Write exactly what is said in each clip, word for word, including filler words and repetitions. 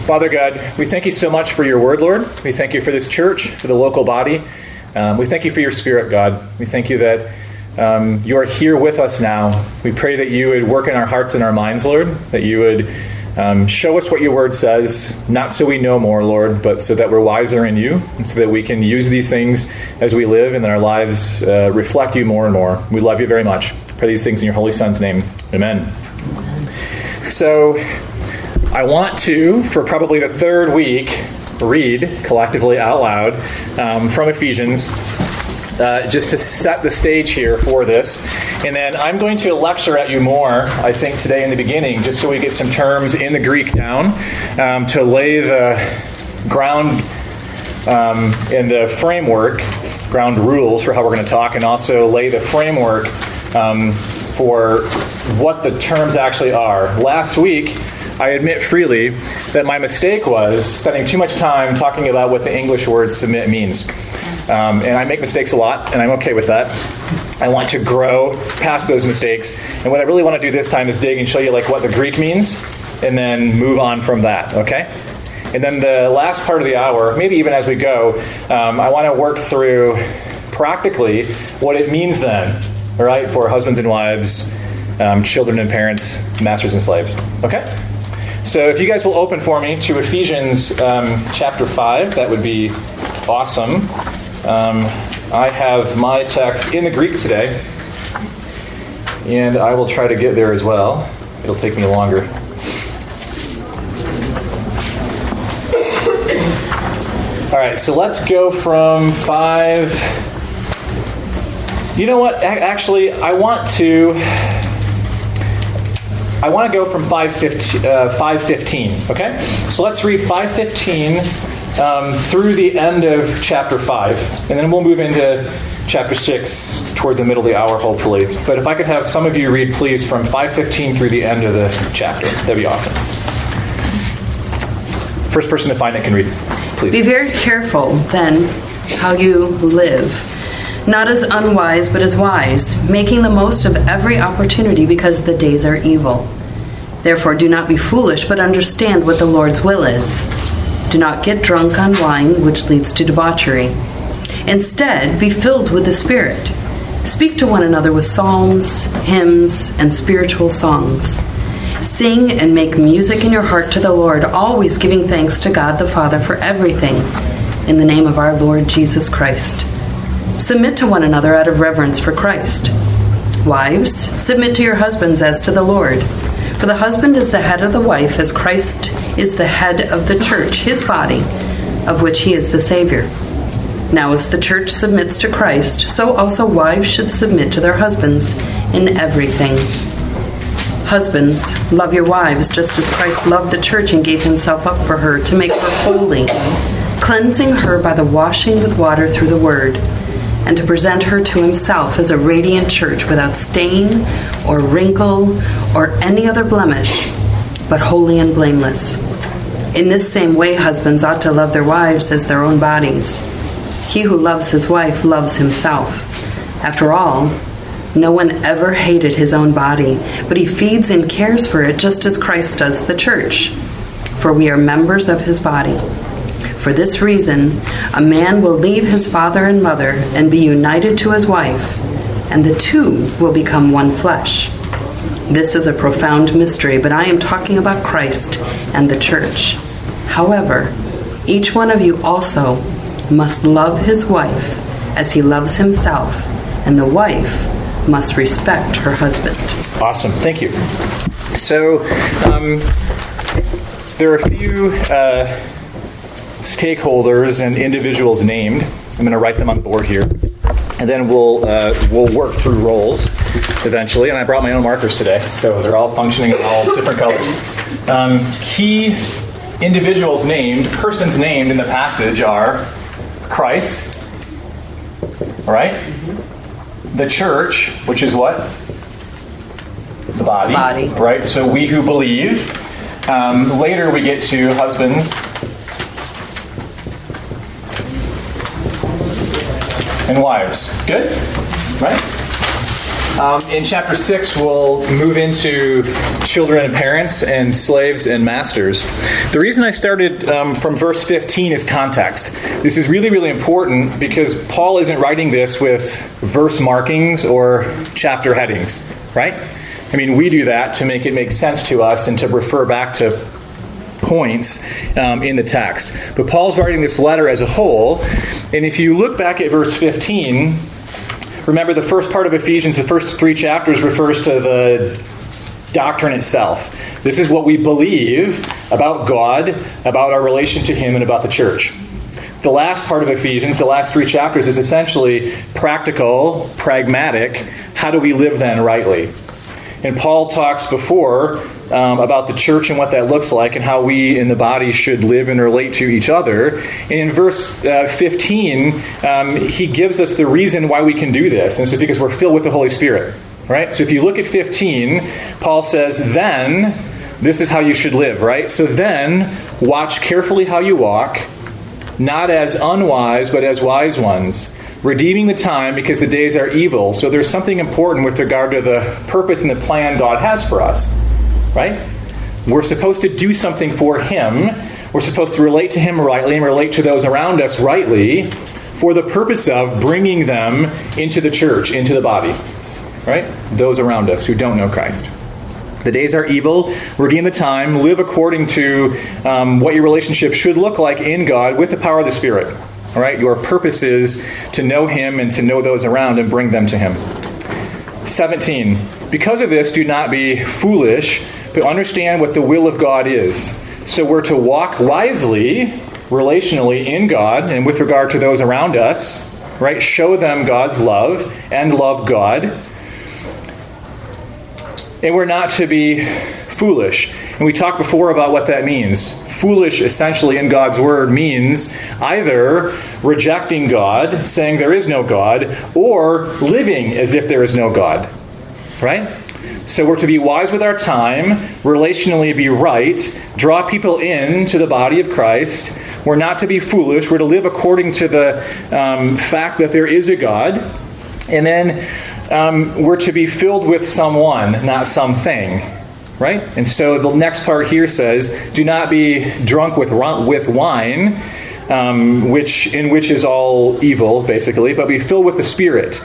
Father God, we thank you so much for your word, Lord. We thank you for this church, for the local body. Um, we thank you for your Spirit, God. We thank you that um, you are here with us now. We pray that you would work in our hearts and our minds, Lord, that you would um, show us what your word says, not so we know more, Lord, but so that we're wiser in you, and so that we can use these things as we live and that our lives uh, reflect you more and more. We love you very much. Pray these things in your Holy Son's name. Amen. So, I want to, for probably the third week, read collectively out loud um, from Ephesians, uh, just to set the stage here for this. And then I'm going to lecture at you more, I think, today in the beginning, just so we get some terms in the Greek down, um, to lay the ground um, and the framework, ground rules for how we're going to talk, and also lay the framework um, for what the terms actually are. Last week, I admit freely that my mistake was spending too much time talking about what the English word submit means. Um, and I make mistakes a lot, and I'm okay with that. I want to grow past those mistakes. And what I really want to do this time is dig and show you like what the Greek means, and then move on from that, okay? And then the last part of the hour, maybe even as we go, um, I want to work through practically what it means then, all right, for husbands and wives, um, children and parents, masters and slaves, okay? So if you guys will open for me to Ephesians um, chapter five, that would be awesome. Um, I have my text in the Greek today, and I will try to get there as well. It'll take me longer. All right, so let's go from five. You know what? Actually, I want to... I want to go from five fifteen, okay? So let's read five fifteen um, through the end of chapter five, and then we'll move into chapter six toward the middle of the hour, hopefully. But if I could have some of you read, please, from five fifteen through the end of the chapter, that'd be awesome. First person to find it can read, please. Be very careful, then, how you live. Not as unwise, but as wise, making the most of every opportunity because the days are evil. Therefore, do not be foolish, but understand what the Lord's will is. Do not get drunk on wine, which leads to debauchery. Instead, be filled with the Spirit. Speak to one another with psalms, hymns, and spiritual songs. Sing and make music in your heart to the Lord, always giving thanks to God the Father for everything, in the name of our Lord Jesus Christ. Submit to one another out of reverence for Christ. Wives, submit to your husbands as to the Lord. For the husband is the head of the wife, as Christ is the head of the church, his body, of which he is the Savior. Now as the church submits to Christ, so also wives should submit to their husbands in everything. Husbands, love your wives just as Christ loved the church and gave himself up for her to make her holy, cleansing her by the washing with water through the word, and to present her to himself as a radiant church without stain or wrinkle or any other blemish, but holy and blameless. In this same way, husbands ought to love their wives as their own bodies. He who loves his wife loves himself. After all, no one ever hated his own body, but he feeds and cares for it just as Christ does the church. For we are members of his body. For this reason, a man will leave his father and mother and be united to his wife, and the two will become one flesh. This is a profound mystery, but I am talking about Christ and the church. However, each one of you also must love his wife as he loves himself, and the wife must respect her husband. Awesome. Thank you. So, um, there are a few... Uh, stakeholders and individuals named. I'm going to write them on the board here, and then we'll uh, we'll work through roles eventually. And I brought my own markers today, so they're all functioning in all different colors. Um, key individuals named, persons named in the passage are Christ, all right? The church, which is what? The body, body. Right? So we who believe. Um, later we get to husbands and wives. Good? Right? Um, in chapter six, we'll move into children and parents and slaves and masters. The reason I started um, from verse fifteen is context. This is really, really important because Paul isn't writing this with verse markings or chapter headings, right? I mean, we do that to make it make sense to us and to refer back to points um, in the text. But Paul's writing this letter as a whole, and if you look back at verse fifteen, remember, the first part of Ephesians, the first three chapters, refers to the doctrine itself. This is what we believe about God, about our relation to Him, and about the church. The last part of Ephesians, the last three chapters, is essentially practical, pragmatic. How do we live then rightly? And Paul talks before um, about the church and what that looks like and how we in the body should live and relate to each other. And in verse uh, fifteen, um, he gives us the reason why we can do this. And this is because we're filled with the Holy Spirit. Right? So if you look at fifteen, Paul says, then, this is how you should live, right? So then, watch carefully how you walk, not as unwise, but as wise ones, redeeming the time because the days are evil. So there's something important with regard to the purpose and the plan God has for us, right? We're supposed to do something for Him. We're supposed to relate to Him rightly and relate to those around us rightly for the purpose of bringing them into the church, into the body, right? Those around us who don't know Christ. The days are evil. Redeem the time. Live according to um, what your relationship should look like in God with the power of the Spirit. All right, your purpose is to know Him and to know those around and bring them to Him. seventeen. Because of this, do not be foolish, but understand what the will of God is. So we're to walk wisely, relationally in God and with regard to those around us, right? Show them God's love and love God. And we're not to be foolish. And we talked before about what that means. Foolish, essentially, in God's Word means either rejecting God, saying there is no God, or living as if there is no God. Right? So we're to be wise with our time, relationally be right, draw people in to the body of Christ. We're not to be foolish. We're to live according to the um, fact that there is a God. And then um, we're to be filled with someone, not something. Right? And so the next part here says, do not be drunk with with wine, um, which in which is all evil, basically, but be filled with the Spirit.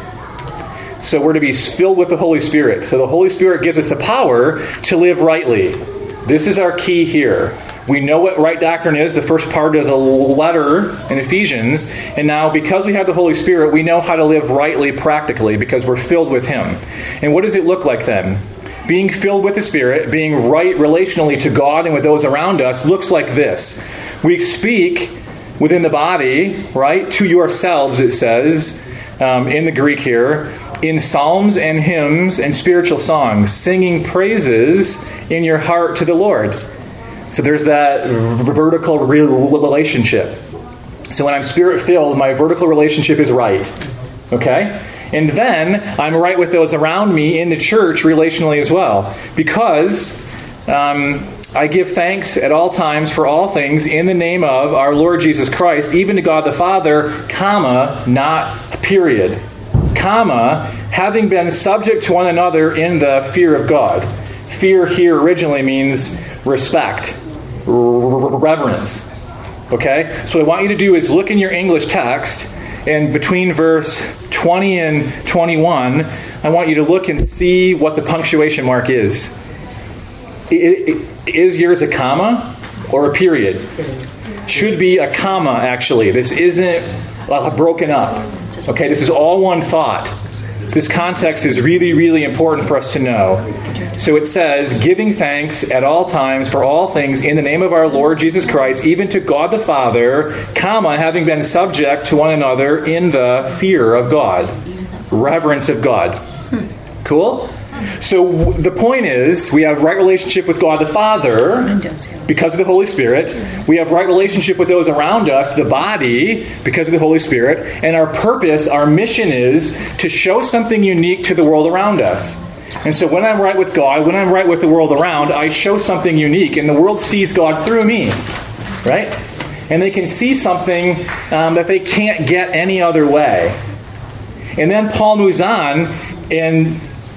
So we're to be filled with the Holy Spirit. So the Holy Spirit gives us the power to live rightly. This is our key here. We know what right doctrine is, the first part of the letter in Ephesians, and now because we have the Holy Spirit, we know how to live rightly practically because we're filled with Him. And what does it look like then? Being filled with the Spirit, being right relationally to God and with those around us, looks like this. We speak within the body, right, to yourselves, it says, um, in the Greek here, in psalms and hymns and spiritual songs, singing praises in your heart to the Lord. So there's that vertical relationship. So when I'm Spirit-filled, my vertical relationship is right. Okay? And then I'm right with those around me in the church relationally as well. Because um, I give thanks at all times for all things in the name of our Lord Jesus Christ, even to God the Father, comma, not period. Comma, having been subject to one another in the fear of God. Fear here originally means respect, reverence. Okay? So what I want you to do is look in your English text, and between verse twenty and twenty-one, I want you to look and see what the punctuation mark is. Is yours a comma or a period? Should be a comma, actually. This isn't broken up. Okay, this is all one thought. This context is really, really important for us to know. So it says, giving thanks at all times for all things in the name of our Lord Jesus Christ, even to God the Father, comma, having been subject to one another in the fear of God. Reverence of God. Cool? So the point is, we have right relationship with God the Father because of the Holy Spirit. We have right relationship with those around us, the body, because of the Holy Spirit. And our purpose, our mission is to show something unique to the world around us. And so when I'm right with God, when I'm right with the world around, I show something unique. And the world sees God through me. Right? And they can see something um, that they can't get any other way. And then Paul moves on and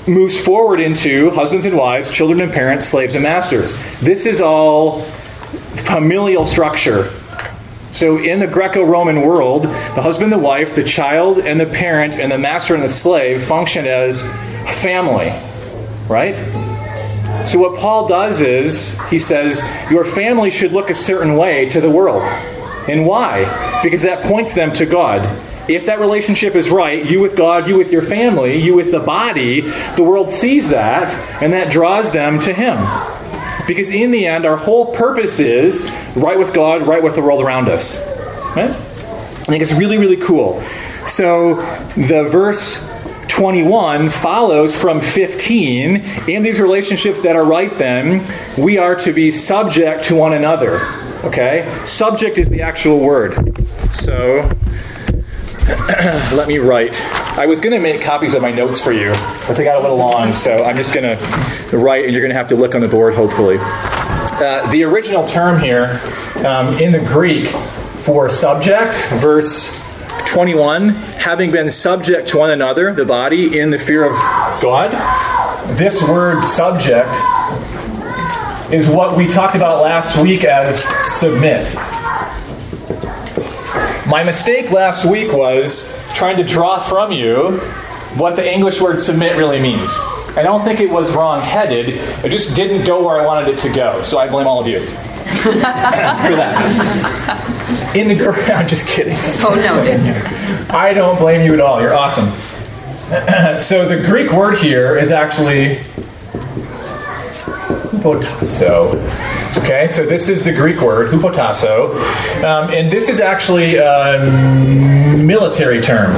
moves forward into husbands and wives, children and parents, slaves and masters. This is all familial structure. So in the Greco-Roman world, the husband, the wife, the child, and the parent, and the master and the slave function as a family, right? So what Paul does is, he says, your family should look a certain way to the world. And why? Because that points them to God. If that relationship is right, you with God, you with your family, you with the body, the world sees that, and that draws them to Him. Because in the end, our whole purpose is right with God, right with the world around us. Right? I think it's really, really cool. So the verse twenty-one follows from fifteen. In these relationships that are right then, we are to be subject to one another. Okay? Subject is the actual word. So let me write. I was going to make copies of my notes for you, but they got a little long, so I'm just going to write, and you're going to have to look on the board, hopefully. Uh, the original term here um, in the Greek for subject, verse twenty-one, having been subject to one another, the body, in the fear of God. This word subject is what we talked about last week as submit. My mistake last week was trying to draw from you what the English word submit really means. I don't think it was wrong-headed. It just didn't go where I wanted it to go. So I blame all of you for that. In the I'm just kidding. So noted. I don't blame you at all. You're awesome. So the Greek word here is actually hupotasso. Okay, so this is the Greek word, hupotasso. Um, and this is actually a military term.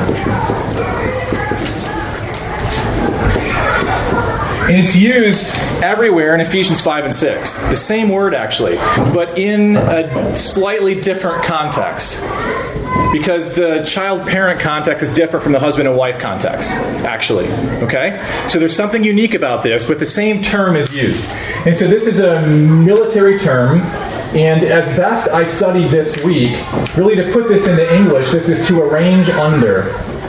And it's used everywhere in Ephesians five and six. The same word, actually, but in a slightly different context. Because the child-parent context is different from the husband and wife context, actually. Okay? So there's something unique about this, but the same term is used. And so this is a military term, and as best I studied this week, really to put this into English, this is to arrange under.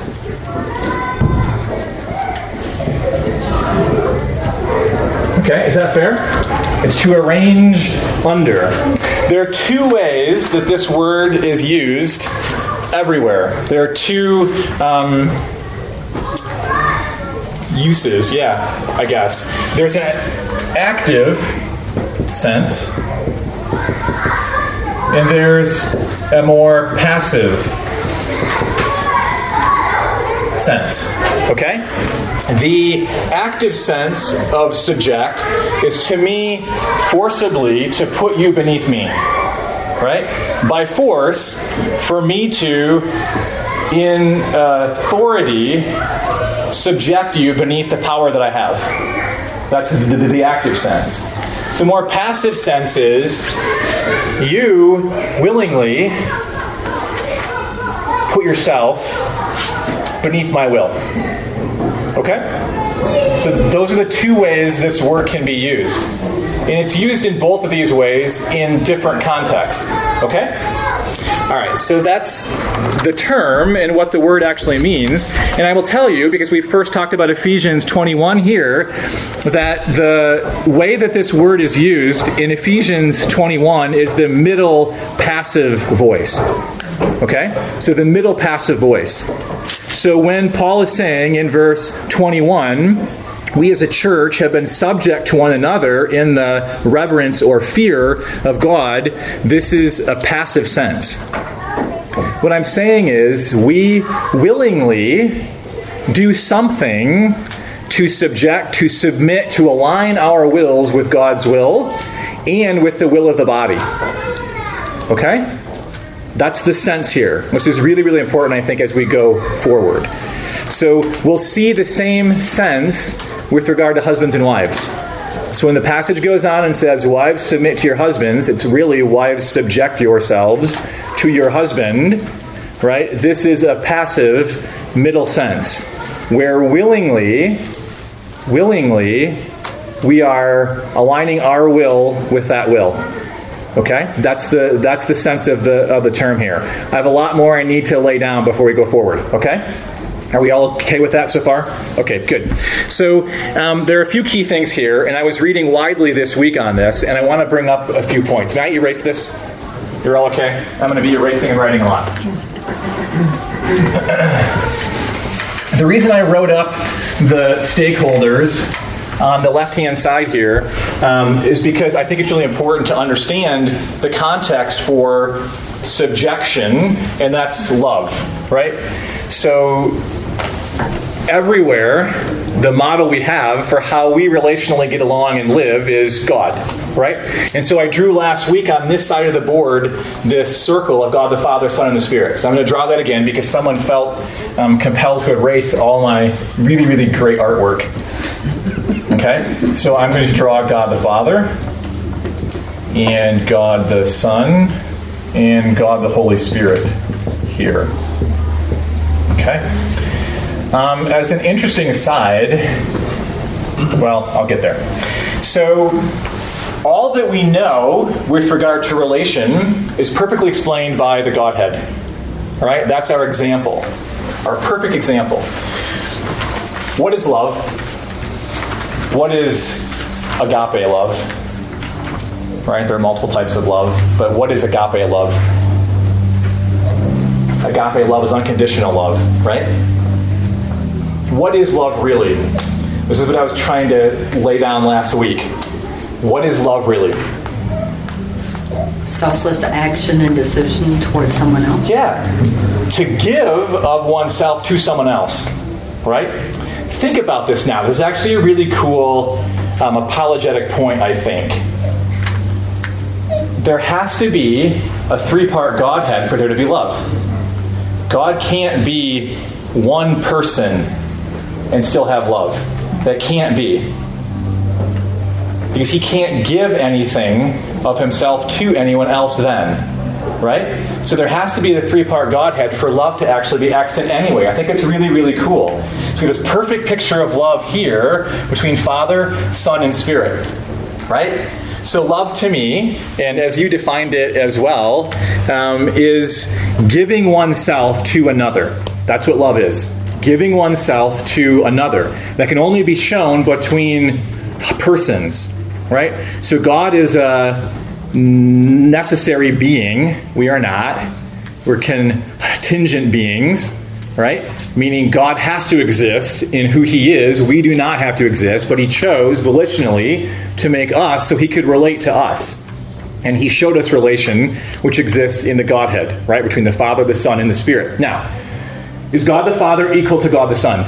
Okay, is that fair? It's to arrange under. There are two ways that this word is used everywhere. There are two um, uses, yeah, I guess. There's an active sense, and there's a more passive sense. Okay? The active sense of subject is to me forcibly to put you beneath me. Right? By force, for me to, in uh, authority, subject you beneath the power that I have. That's the, the, the active sense. The more passive sense is you willingly put yourself beneath my will. Okay? So those are the two ways this word can be used. And it's used in both of these ways in different contexts. Okay? All right, so that's the term and what the word actually means. And I will tell you, because we first talked about Ephesians twenty-one here, that the way that this word is used in Ephesians twenty-one is the middle passive voice. Okay? So the middle passive voice. So when Paul is saying in verse twenty-one, we as a church have been subject to one another in the reverence or fear of God, this is a passive sense. What I'm saying is we willingly do something to subject, to submit, to align our wills with God's will and with the will of the body. Okay? That's the sense here. This is really, really important, I think, as we go forward. So we'll see the same sense with regard to husbands and wives. So when the passage goes on and says, wives, submit to your husbands, it's really, wives, subject yourselves to your husband, right? This is a passive middle sense, where willingly, willingly, we are aligning our will with that will. Okay? That's the that's the sense of the of the term here. I have a lot more I need to lay down before we go forward. Okay? Are we all okay with that so far? Okay, good. So um, there are a few key things here, and I was reading widely this week on this, and I want to bring up a few points. May I erase this? You're all okay? I'm going to be erasing and writing a lot. The reason I wrote up the stakeholders on the left-hand side here um, is because I think it's really important to understand the context for subjection, and that's love, right? So everywhere, the model we have for how we relationally get along and live is God, right? And so I drew last week on this side of the board this circle of God the Father, Son, and the Spirit. So I'm going to draw that again because someone felt um, compelled to erase all my really, really great artwork. Okay? So I'm going to draw God the Father, and God the Son, and God the Holy Spirit here. Okay? Um, as an interesting aside, well, I'll get there. So, all that we know with regard to relation is perfectly explained by the Godhead. All right? That's our example. Our perfect example. What is love? What is agape love? Right? There are multiple types of love, but what is agape love? Agape love is unconditional love, right? What is love really? This is what I was trying to lay down last week. What is love really? Selfless action and decision towards someone else. Yeah. To give of oneself to someone else, right? Think about this now. This is actually a really cool um, apologetic point, I think. There has to be a three-part Godhead for there to be love. God can't be one person and still have love. That can't be. Because he can't give anything of himself to anyone else then. Right? So there has to be the three-part Godhead for love to actually be extant anyway. I think it's really, really cool. So this perfect picture of love here between Father, Son, and Spirit. Right? So love to me, and as you defined it as well, um, is giving oneself to another. That's what love is. Giving oneself to another. That can only be shown between persons, right? So God is a necessary being. We are not. We're contingent beings, right? Meaning God has to exist in who he is. We do not have to exist, but he chose volitionally to make us so he could relate to us. And he showed us relation, which exists in the Godhead, right? Between the Father, the Son, and the Spirit. Now, is God the Father equal to God the Son?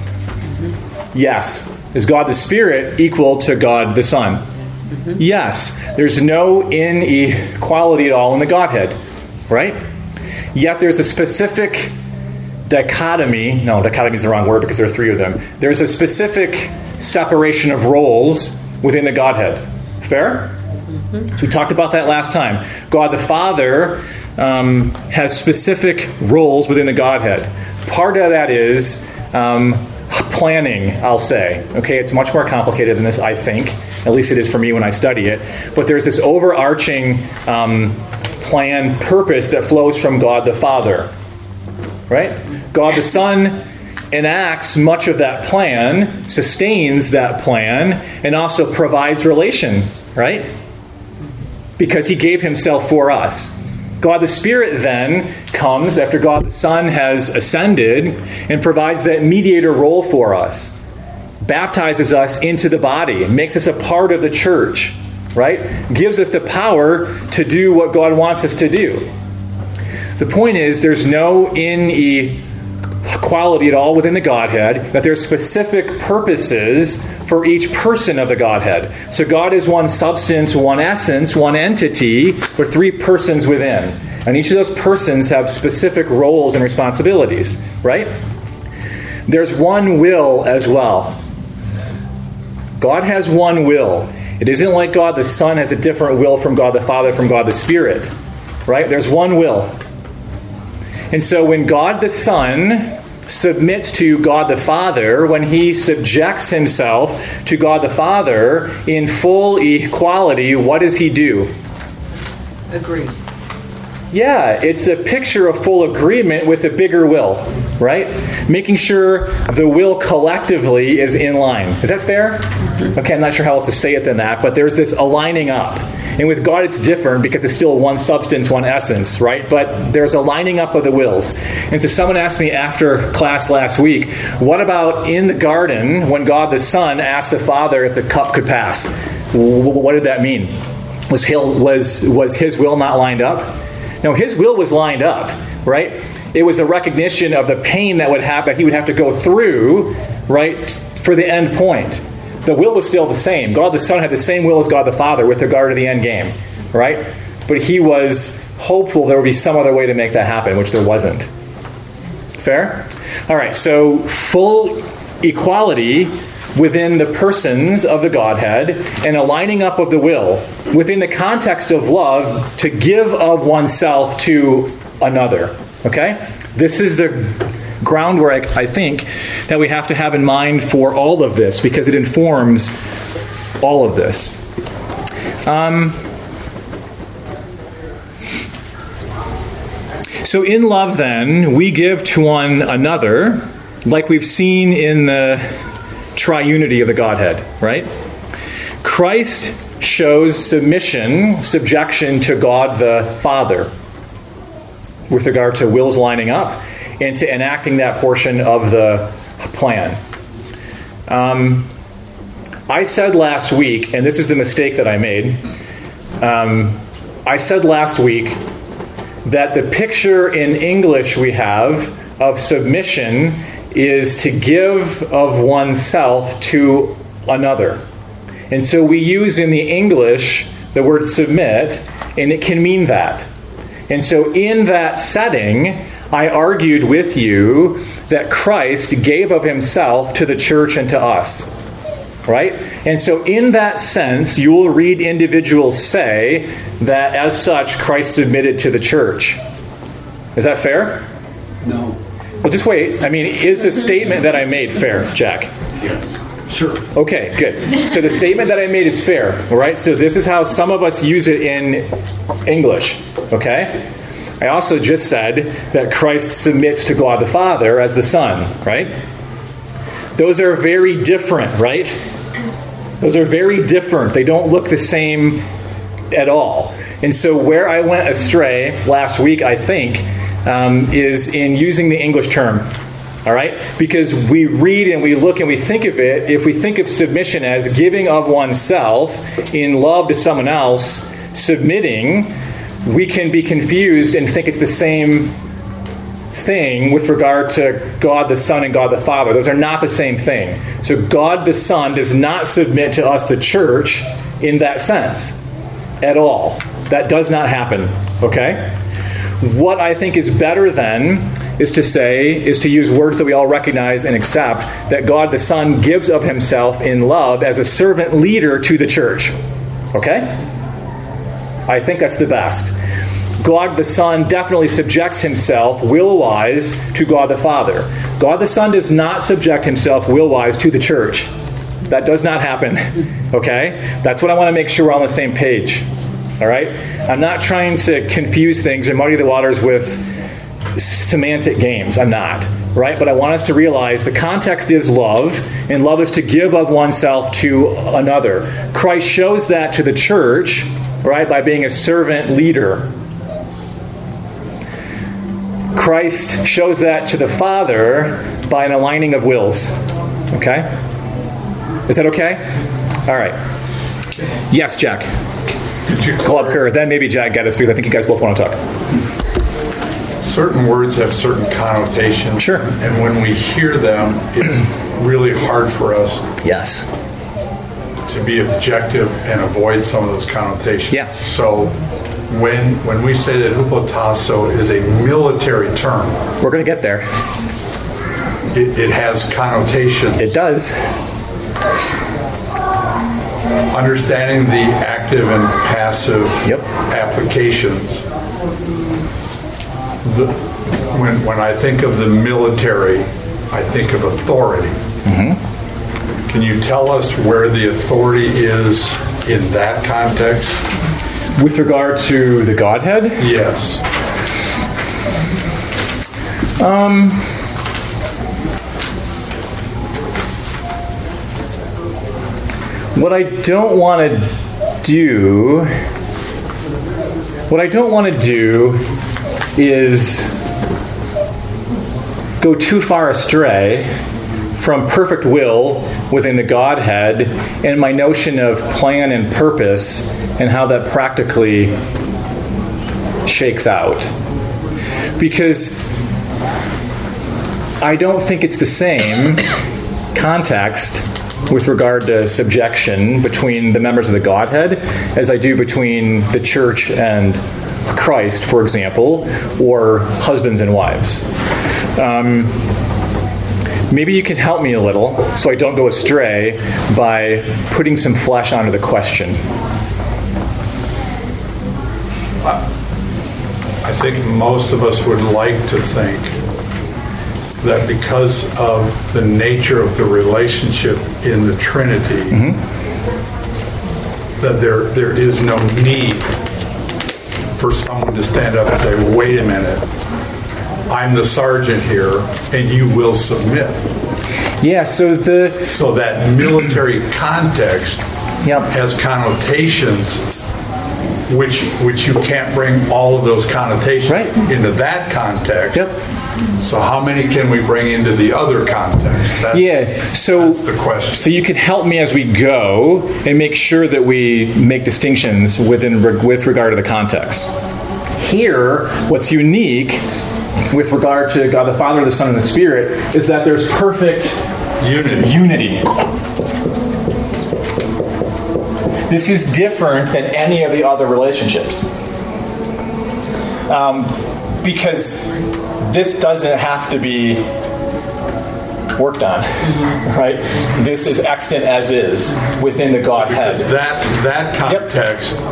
Yes. Is God the Spirit equal to God the Son? Mm-hmm. Yes. There's no inequality at all in the Godhead, right? Yet there's a specific dichotomy. No, dichotomy is the wrong word because there are three of them. There's a specific separation of roles within the Godhead. Fair? Mm-hmm. So we talked about that last time. God the Father um, has specific roles within the Godhead. Part of that is um, planning, I'll say. Okay, it's much more complicated than this, I think. At least it is for me when I study it. But there's this overarching um, plan, purpose that flows from God the Father. Right? God the Son enacts much of that plan, sustains that plan, and also provides relation. Right? Because he gave himself for us. God the Spirit then comes after God the Son has ascended and provides that mediator role for us. Baptizes us into the body. Makes us a part of the church. Right? Gives us the power to do what God wants us to do. The point is there's no inequality at all within the Godhead. That there's specific purposes for each person of the Godhead. So God is one substance, one essence, one entity, with three persons within. And each of those persons have specific roles and responsibilities, right? There's one will as well. God has one will. It isn't like God the Son has a different will from God the Father, from God the Spirit, right? There's one will. And so when God the Son submits to God the Father, when he subjects himself to God the Father in full equality, what does he do? Agrees. Yeah, it's a picture of full agreement with the bigger will, right? Making sure the will collectively is in line. Is that fair? Okay, I'm not sure how else to say it than that, but there's this aligning up. And with God, it's different because it's still one substance, one essence, right? But there's a lining up of the wills. And so someone asked me after class last week, what about in the garden when God the Son asked the Father if the cup could pass? What did that mean? Was his, was, was his will not lined up? No, his will was lined up, right? It was a recognition of the pain that would happen, that he would have to go through, right, for the end point. The will was still the same. God the Son had the same will as God the Father with regard to the end game, right? But he was hopeful there would be some other way to make that happen, which there wasn't. Fair? All right, so full equality within the persons of the Godhead and a lining up of the will within the context of love to give of oneself to another. Okay? This is the groundwork, I think, that we have to have in mind for all of this because it informs all of this. Um, so in love, then, we give to one another like we've seen in the triunity of the Godhead, right? Christ shows submission, subjection to God the Father with regard to wills lining up and to enacting that portion of the plan. Um, I said last week, and this is the mistake that I made, um, I said last week that the picture in English we have of submission is to give of oneself to another. And so we use in the English the word submit, and it can mean that. And so in that setting, I argued with you that Christ gave of himself to the church and to us. Right? And so in that sense, you will read individuals say that as such, Christ submitted to the church. Is that fair? No. Well, just wait. I mean, is the statement that I made fair, Jack? Yes. Sure. Okay, good. So the statement that I made is fair, all right? So this is how some of us use it in English, okay? I also just said that Christ submits to God the Father as the Son, right? Those are very different, right? Those are very different. They don't look the same at all. And so where I went astray last week, I think, um, is in using the English term. All right? Because we read and we look and we think of it, if we think of submission as giving of oneself in love to someone else, submitting, we can be confused and think it's the same thing with regard to God the Son and God the Father. Those are not the same thing. So God the Son does not submit to us, the church, in that sense at all. That does not happen. Okay? What I think is better then is to say, is to use words that we all recognize and accept, that God the Son gives of himself in love as a servant leader to the church. Okay? I think that's the best. God the Son definitely subjects himself will-wise to God the Father. God the Son does not subject himself will-wise to the church. That does not happen. Okay? That's what I want to make sure we're on the same page. All right? I'm not trying to confuse things or muddy the waters with semantic games. I'm not. Right? But I want us to realize the context is love, and love is to give of oneself to another. Christ shows that to the church, right, by being a servant leader. Christ shows that to the Father by an aligning of wills. Okay? Is that okay? All right. Yes, Jack. Club Kerr. Then maybe Jack get us because I think you guys both want to talk. Certain words have certain connotations. Sure. And when we hear them, it's really hard for us yes. to be objective and avoid some of those connotations. Yeah. So when when we say that hupotasso is a military term, we're going to get there. It, it has connotations. It does. Understanding the active and passive yep. applications. The, when when I think of the military, I think of authority. Mm-hmm. Can you tell us where the authority is in that context? With regard to the Godhead? Yes. Um, what I don't want to do, what I don't want to do is go too far astray from perfect will within the Godhead and my notion of plan and purpose and how that practically shakes out. Because I don't think it's the same context with regard to subjection between the members of the Godhead as I do between the church and Christ, for example, or husbands and wives. Um, maybe you can help me a little so I don't go astray by putting some flesh onto the question. I think most of us would like to think that because of the nature of the relationship in the Trinity, mm-hmm. that there there is no need for someone to stand up and say, wait a minute, I'm the sergeant here, and you will submit. Yeah, so the... So that military context yep. has connotations which which you can't bring all of those connotations right. into that context. Yep. So how many can we bring into the other context? That's, yeah, so, that's the question. So you can help me as we go and make sure that we make distinctions within with regard to the context. Here, what's unique with regard to God the Father, the Son, and the Spirit is that there's perfect unity. unity. This is different than any of the other relationships. Um, because this doesn't have to be worked on, mm-hmm. right? This is extant as is within the Godhead. Because that that context yep.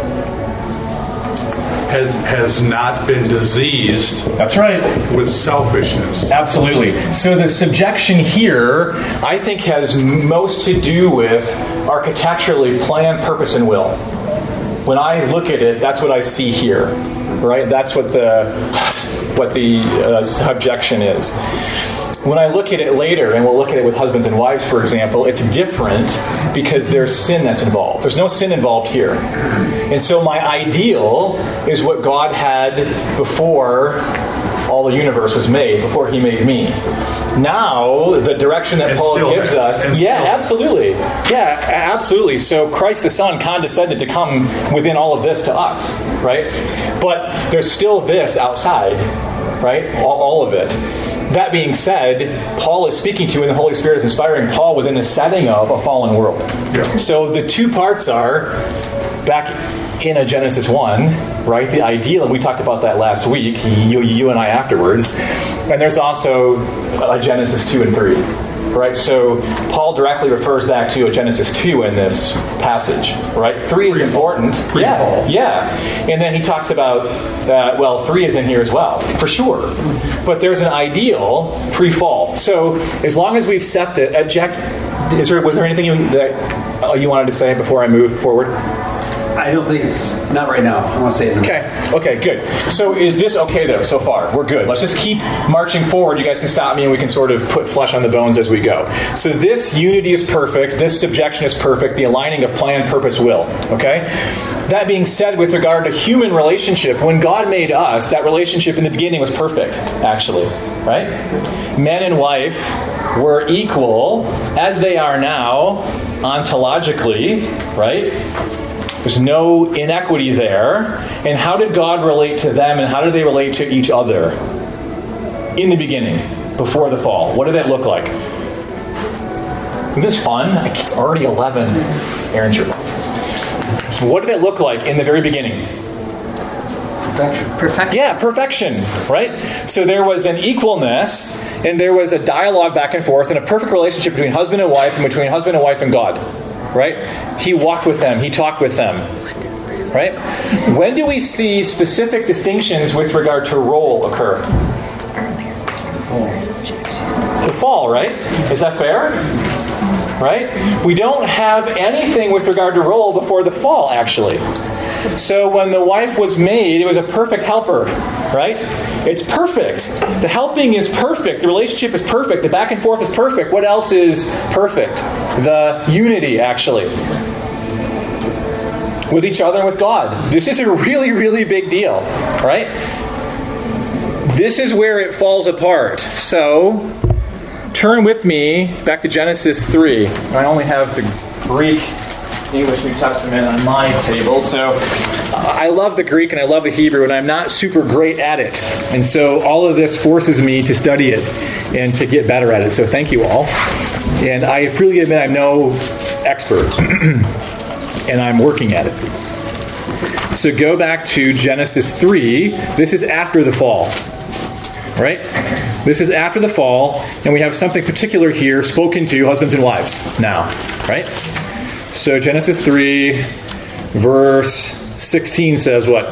has has not been diseased. That's right. With selfishness. Absolutely. So the subjection here, I think, has most to do with architecturally plan, purpose, and will. When I look at it, that's what I see here, right? That's what the what the uh, subjection is. When I look at it later, and we'll look at it with husbands and wives, for example, it's different because there's sin that's involved. There's no sin involved here. And so my ideal is what God had before all the universe was made, before he made me. Now, the direction that and Paul gives has, us... Yeah, absolutely. Yeah, absolutely. So Christ the Son condescended to come within all of this to us, right? But there's still this outside, right? All, all of it. That being said, Paul is speaking to, and the Holy Spirit is inspiring Paul within the setting of a fallen world. Yeah. So the two parts are, back in a Genesis one, right, the ideal, and we talked about that last week, you, you and I afterwards, and there's also a Genesis two and three. Right, so Paul directly refers back to a Genesis two in this passage. Right, three is important. Yeah, yeah, and then he talks about uh, well, three is in here as well, for sure. But there's an ideal pre-fall. So as long as we've set the object, is there was there anything you that uh, you wanted to say before I move forward? I don't think it's not right now. I want to say it. Okay. Okay. Good. So is this okay though? So far, we're good. Let's just keep marching forward. You guys can stop me, and we can sort of put flesh on the bones as we go. So this unity is perfect. This subjection is perfect. The aligning of plan, purpose, will. Okay. That being said, with regard to human relationship, when God made us, that relationship in the beginning was perfect. Actually, right? Man and wife were equal as they are now, ontologically, right? There's no inequity there. And how did God relate to them, and how did they relate to each other in the beginning, before the fall? What did that look like? Isn't this fun? It's already eleven, Aaron. What did it look like in the very beginning? Perfection. Perfection. Yeah, perfection, right? So there was an equalness, and there was a dialogue back and forth, and a perfect relationship between husband and wife, and between husband and wife and God. Right? He walked with them. He talked with them. Right? When do we see specific distinctions with regard to role occur? The fall, right? Is that fair? Right? We don't have anything with regard to role before the fall, actually. So when the wife was made, it was a perfect helper, right? It's perfect. The helping is perfect. The relationship is perfect. The back and forth is perfect. What else is perfect? The unity, actually, with each other and with God. This is a really, really big deal, right? This is where it falls apart. So, turn with me back to Genesis three. I only have the Greek English New Testament on my table. So, I love the Greek and I love the Hebrew, and I'm not super great at it. And so, all of this forces me to study it and to get better at it. So, thank you all. And I freely admit I'm no expert. And I'm working at it. So go back to Genesis three. This is after the fall. Right? This is after the fall, and we have something particular here spoken to husbands and wives now. Right? So Genesis three, verse sixteen says what?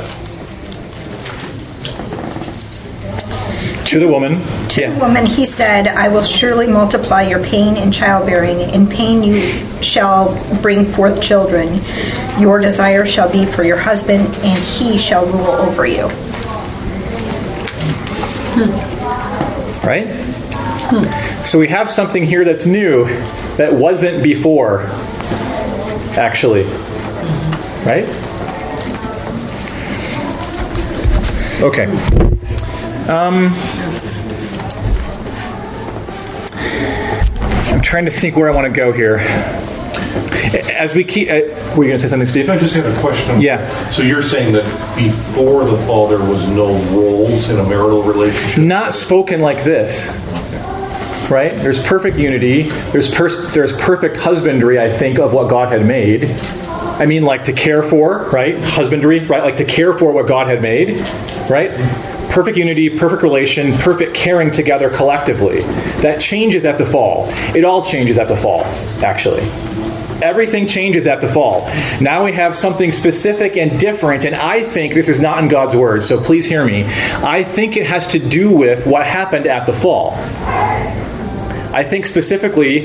To the woman. To yeah. the woman he said, I will surely multiply your pain in childbearing. In pain you shall bring forth children. Your desire shall be for your husband, and he shall rule over you. Hmm. Right? Hmm. So we have something here that's new that wasn't before, actually. Right? Okay. Um, I'm trying to think where I want to go here. As we keep, uh, were you going to say something, Steve? I just had a question. Yeah. So you're saying that before the fall, there was no roles in a marital relationship? Not spoken like this. Right? There's perfect unity. There's per- there's perfect husbandry, I think, of what God had made. I mean, like to care for, right? Husbandry, right? Like to care for what God had made, right? Perfect unity, perfect relation, perfect caring together collectively. That changes at the fall. It all changes at the fall, actually. Everything changes at the fall. Now we have something specific and different, and I think this is not in God's Word, so please hear me. I think it has to do with what happened at the fall. I think specifically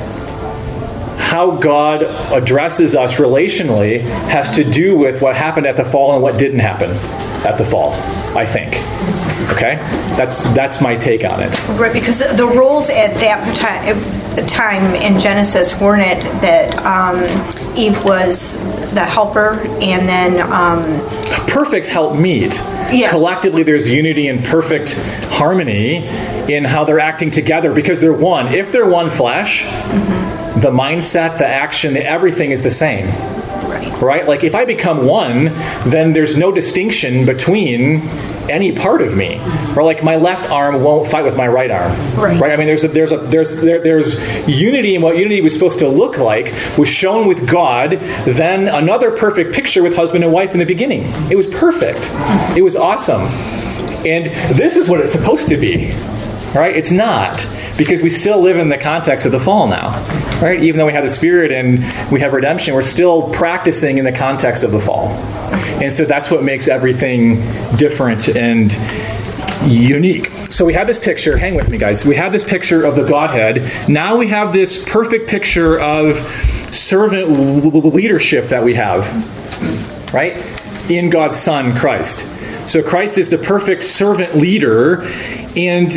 how God addresses us relationally has to do with what happened at the fall and what didn't happen at the fall, I think. Okay? That's that's my take on it. Right, because the roles at that time, time in Genesis weren't it that um, Eve was the helper and then... Um, perfect help meet. Yeah. Collectively, there's unity and perfect harmony in how they're acting together because they're one. If they're one flesh, mm-hmm. the mindset, the action, the everything is the same. Right. Right? Like if I become one, then there's no distinction between any part of me. Or like my left arm won't fight with my right arm. Right. Right? I mean, there's a, there's a, there's there, there's unity, and what unity was supposed to look like was shown with God. Then another perfect picture with husband and wife in the beginning. It was perfect. It was awesome. And this is what it's supposed to be. Right? It's not. Because we still live in the context of the fall now. Right? Even though we have the Spirit and we have redemption, we're still practicing in the context of the fall. And so that's what makes everything different and unique. So we have this picture. Hang with me, guys. We have this picture of the Godhead. Now we have this perfect picture of servant leadership that we have. Right? In God's Son, Christ. So Christ is the perfect servant leader, and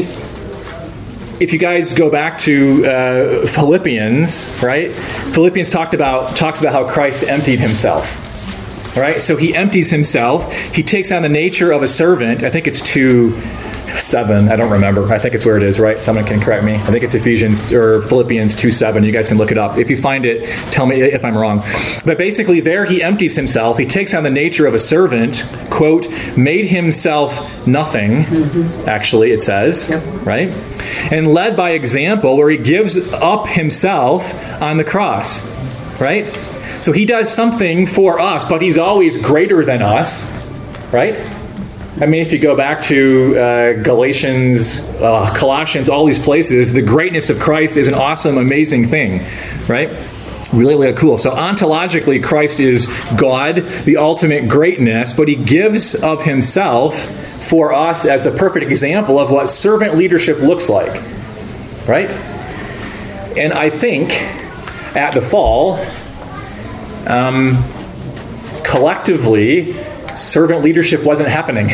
if you guys go back to uh, Philippians, right? Philippians talked about talks about how Christ emptied himself. All right? So he empties himself. He takes on the nature of a servant. I think it's two seven. I don't remember. I think it's where it is, right? Someone can correct me. I think it's Ephesians or Philippians two seven. You guys can look it up. If you find it, tell me if I'm wrong. But basically there he empties himself. He takes on the nature of a servant, quote, made himself nothing, mm-hmm. actually it says, yep. right? And led by example where he gives up himself on the cross, right? So he does something for us, but he's always greater than us, right? I mean, if you go back to uh, Galatians, uh, Colossians, all these places, the greatness of Christ is an awesome, amazing thing, right? Really, really cool. So ontologically, Christ is God, the ultimate greatness, but he gives of himself for us as a perfect example of what servant leadership looks like, right? And I think at the fall, um, collectively, servant leadership wasn't happening.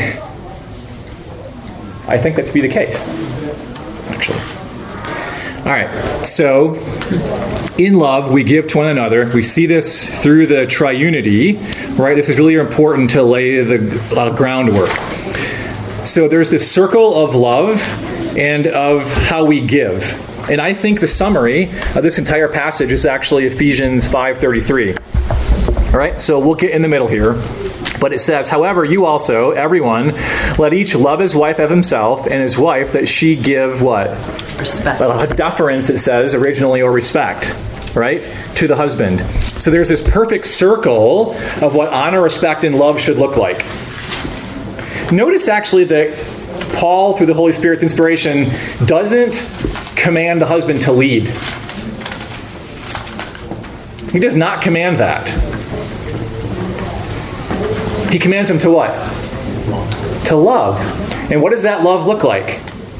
I think that to be the case, actually. All right, so in love, we give to one another. We see this through the triunity, right? This is really important to lay the uh, groundwork. So there's this circle of love and of how we give. And I think the summary of this entire passage is actually Ephesians five thirty-three. All right, so we'll get in the middle here. But it says, however, you also, everyone, let each love his wife as himself, and his wife that she give what? Respect. Well, deference, it says, originally, or respect, right? To the husband. So there's this perfect circle of what honor, respect, and love should look like. Notice actually that Paul, through the Holy Spirit's inspiration, doesn't command the husband to lead. He does not command that. He commands him to what? To love. And what does that love look like?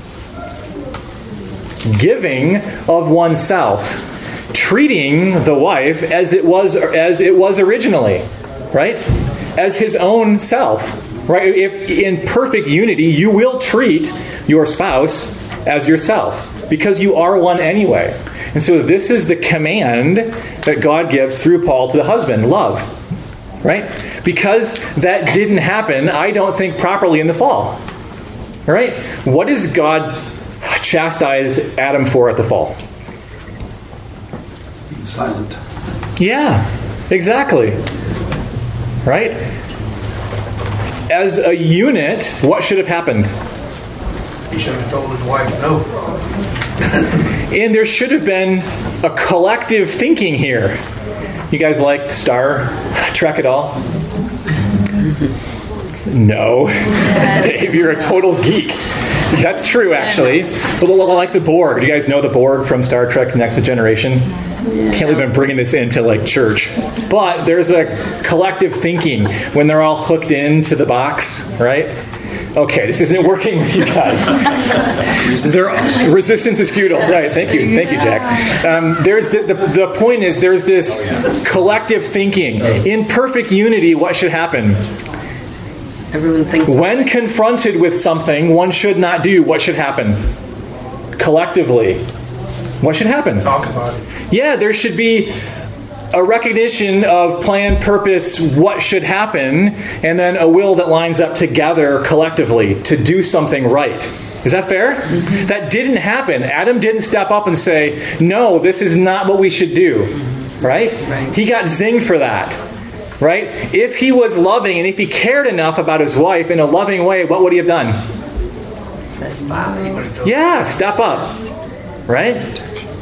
Giving of oneself. Treating the wife as it was as it was originally, right? As his own self, right? If in perfect unity, you will treat your spouse as yourself because you are one anyway. And so this is the command that God gives through Paul to the husband, love. Right? Because that didn't happen, I don't think, properly in the fall. Right? What does God chastise Adam for at the fall? Being silent. Yeah, exactly. Right? As a unit, what should have happened? He should have told his wife no. And there should have been a collective thinking here. You guys like Star Trek at all? No. Dave, you're a total geek. That's true, actually. But like the Borg. Do you guys know the Borg from Star Trek Next Generation? Can't believe I'm bringing this into like church. But there's a collective thinking when they're all hooked into the box, right? Okay, this isn't working with you guys. Resistance. Resistance is futile. Right, thank you. Thank you, Jack. Um, there's the, the, the point is there's this collective thinking. In perfect unity, what should happen? Everyone thinks when something. confronted with something one should not do, what should happen? Collectively. What should happen? Talk about it. Yeah, there should be a recognition of plan, purpose, what should happen, and then a will that lines up together collectively to do something right. Is that fair? Mm-hmm. That didn't happen. Adam didn't step up and say, no, this is not what we should do. Right? Right. He got zinged for that. Right? If he was loving and if he cared enough about his wife in a loving way, what would he have done? Yeah, step up. Right?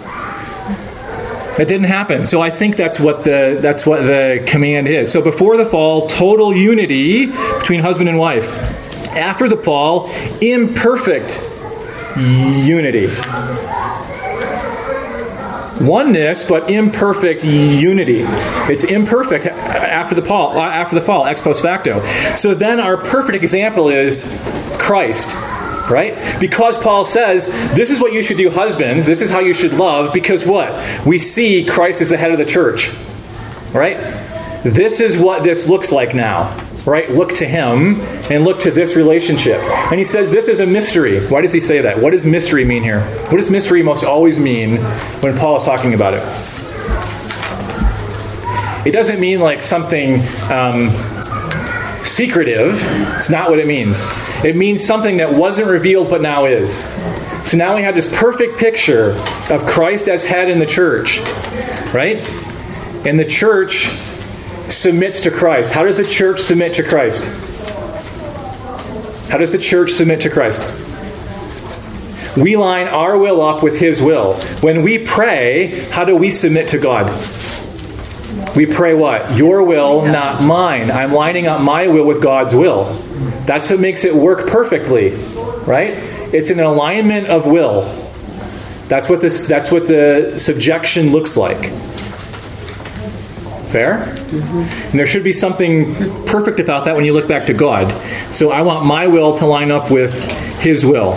It didn't happen. So I think that's what the that's what the command is. So before the fall, total unity between husband and wife. After the fall, imperfect unity. Oneness, but imperfect unity. It's imperfect after the fall, after the fall, ex post facto. So then our perfect example is Christ. Right? Because Paul says, this is what you should do, husbands. This is how you should love. Because what? We see Christ as the head of the church. Right? This is what this looks like now. Right? Look to him and look to this relationship. And he says this is a mystery. Why does he say that? What does mystery mean here? What does mystery most always mean when Paul is talking about it? It doesn't mean like something um, secretive. It's not what it means. It means something that wasn't revealed but now is. So now we have this perfect picture of Christ as head in the church, right? And the church submits to Christ. How does the church submit to Christ? How does the church submit to Christ? We line our will up with his will. When we pray, how do we submit to God? We pray what? Your will, not mine. I'm lining up my will with God's will. That's what makes it work perfectly, right? It's an alignment of will. That's what this. That's what the subjection looks like. Fair? Mm-hmm. And there should be something perfect about that when you look back to God. So I want my will to line up with his will.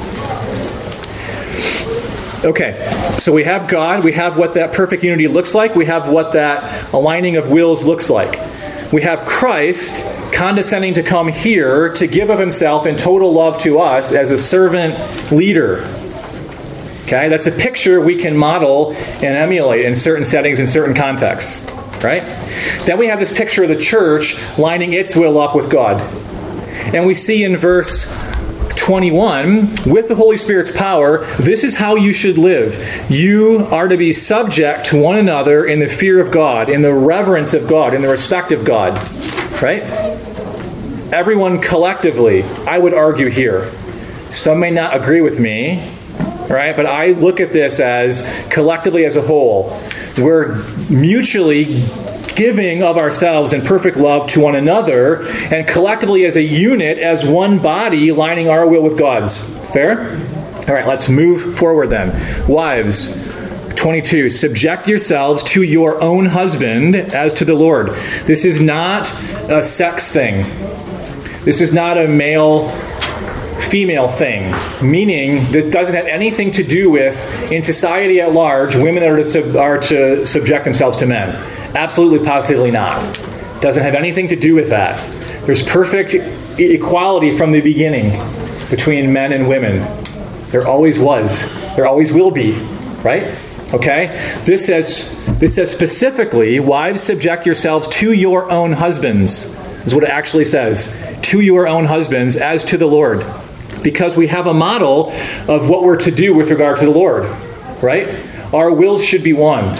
Okay, so we have God, we have what that perfect unity looks like, we have what that aligning of wills looks like. we have Christ condescending to come here to give of himself in total love to us as a servant leader. Okay, that's a picture we can model and emulate in certain settings, in certain contexts. Right? Then we have this picture of the church lining its will up with God. And we see in verse twenty-one, with the Holy Spirit's power, this is how you should live. You are to be subject to one another in the fear of God, in the reverence of God, in the respect of God. Right? Everyone collectively, I would argue here. Some may not agree with me, right? But I look at this as collectively as a whole. We're mutually giving of ourselves in perfect love to one another, and collectively as a unit, as one body, lining our will with God's. Fair? All right, let's move forward then. Wives, twenty-two, subject yourselves to your own husband as to the Lord. This is not a sex thing. This is not a male-female thing, meaning this doesn't have anything to do with, in society at large, women are to, sub, are to subject themselves to men. Absolutely, positively not. Doesn't have anything to do with that. There's perfect equality from the beginning between men and women. There always was. There always will be. Right? Okay? This says, this says specifically, wives, subject yourselves to your own husbands. Is what it actually says. To your own husbands as to the Lord. Because we have a model of what we're to do with regard to the Lord. Right? Our wills should be one.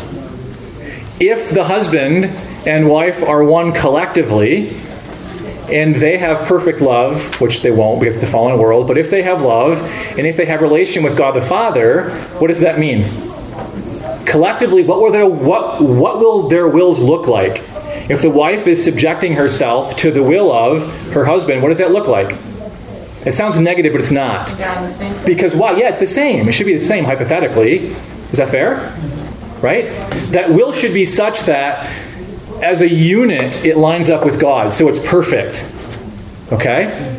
If the husband and wife are one collectively, and they have perfect love, which they won't because it's a fallen world, but if they have love, and if they have relation with God the Father, what does that mean? Collectively, what will their, what, what will their wills look like? If the wife is subjecting herself to the will of her husband, what does that look like? It sounds negative, but it's not. They're on the same. Because why? Yeah, it's the same. It should be the same, hypothetically. Is that fair? Right? That will should be such that as a unit, it lines up with God. So it's perfect. Okay?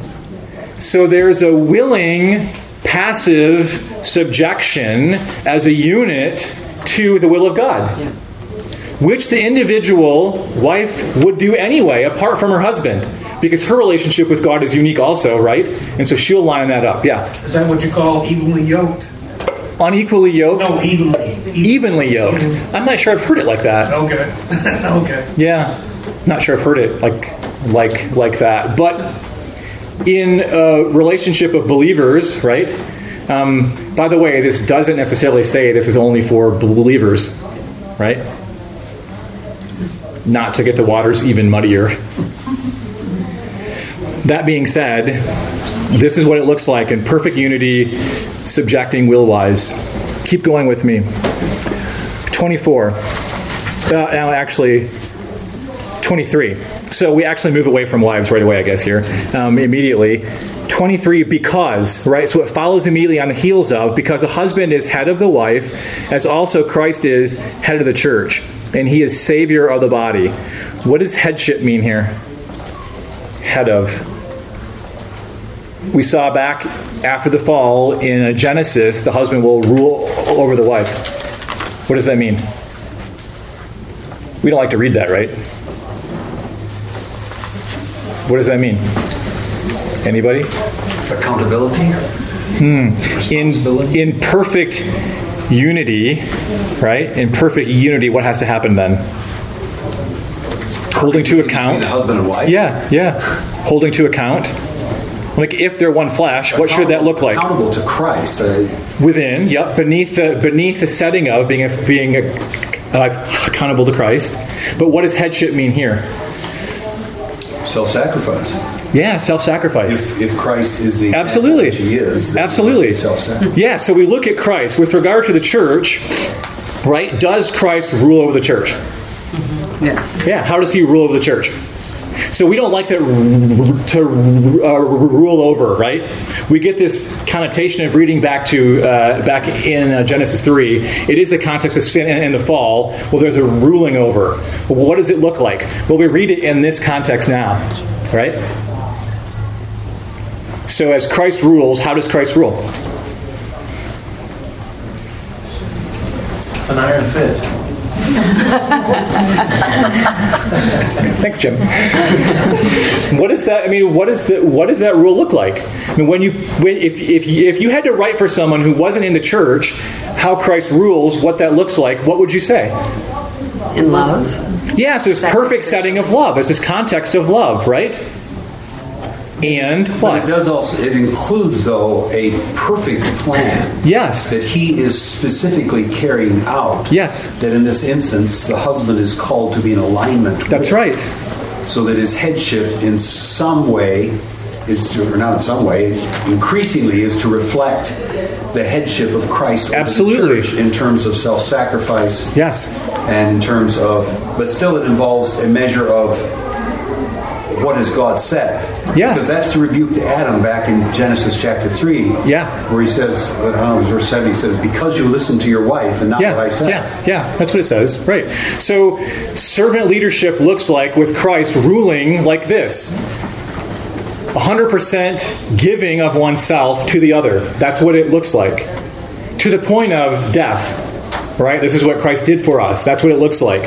So there's a willing, passive subjection as a unit to the will of God. Yeah. Which the individual wife would do anyway, apart from her husband. Because her relationship with God is unique also, right? And so she'll line that up. Yeah. Is that what you call evenly yoked? Unequally yoked? No, evenly. Evenly yoked. I'm not sure I've heard it like that. Okay. Okay. Yeah. Not sure I've heard it like like like that. But in a relationship of believers, right? Um, by the way, this doesn't necessarily say this is only for believers, right? Not to get the waters even muddier. That being said, this is what it looks like in perfect unity, subjecting will-wise. Keep going with me. twenty-four. Uh, now, actually, twenty-three. So we actually move away from wives right away, I guess, here, um, immediately. twenty-three, because, right? So it follows immediately on the heels of, because a husband is head of the wife, as also Christ is head of the church, and he is Savior of the body. What does headship mean here? Head of. We saw back after the fall in Genesis, the husband will rule over the wife. What does that mean? We don't like to read that, right? What does that mean? Anybody? Accountability. Hmm. In, in perfect unity, right? In perfect unity, what has to happen then? Holding to account. Husband and wife. Yeah, yeah. Holding to account. Like if they're one flesh, what should that look like? Accountable to Christ. Uh, Within, yep, beneath the beneath the setting of being a, being a, uh, accountable to Christ. But what does headship mean here? Self-sacrifice. Yeah, self-sacrifice. If, if Christ is the absolutely example that he is, then absolutely he must be self-sacrifice. Yeah. So we look at Christ with regard to the church. Right? Does Christ rule over the church? Yes. Yeah. How does he rule over the church? So we don't like to, to uh, rule over, right? We get this connotation of reading back to uh, back in uh, Genesis three. It is the context of sin and, and the fall. Well, there's a ruling over. Well, what does it look like? Well, we read it in this context now, right? So as Christ rules, how does Christ rule? An iron fist. Thanks, Jim. What is that? I mean, what is the what does that rule look like? I mean, when you when if if you, if you had to write for someone who wasn't in the church how Christ rules, what that looks like, what would you say? In love? Yeah, so it's perfect setting of love. It's this context of love, right? And what? But it does also, it includes, though, a perfect plan. Yes. That he is specifically carrying out. Yes. That in this instance, the husband is called to be in alignment That's with. right. So that his headship in some way is to, or not in some way, increasingly is to reflect the headship of Christ over Absolutely. the church in terms of self-sacrifice. Yes. And in terms of, but still it involves a measure of what has God said. Yes. Because that's the rebuke to Adam back in Genesis chapter three. Yeah. Where he says, I don't know, verse seven, he says, because you listened to your wife and not Yeah, what I said. yeah, yeah, that's what it says. Right. So servant leadership looks like with Christ ruling like this. one hundred percent giving of oneself to the other. That's what it looks like. To the point of death. Right? This is what Christ did for us. That's what it looks like.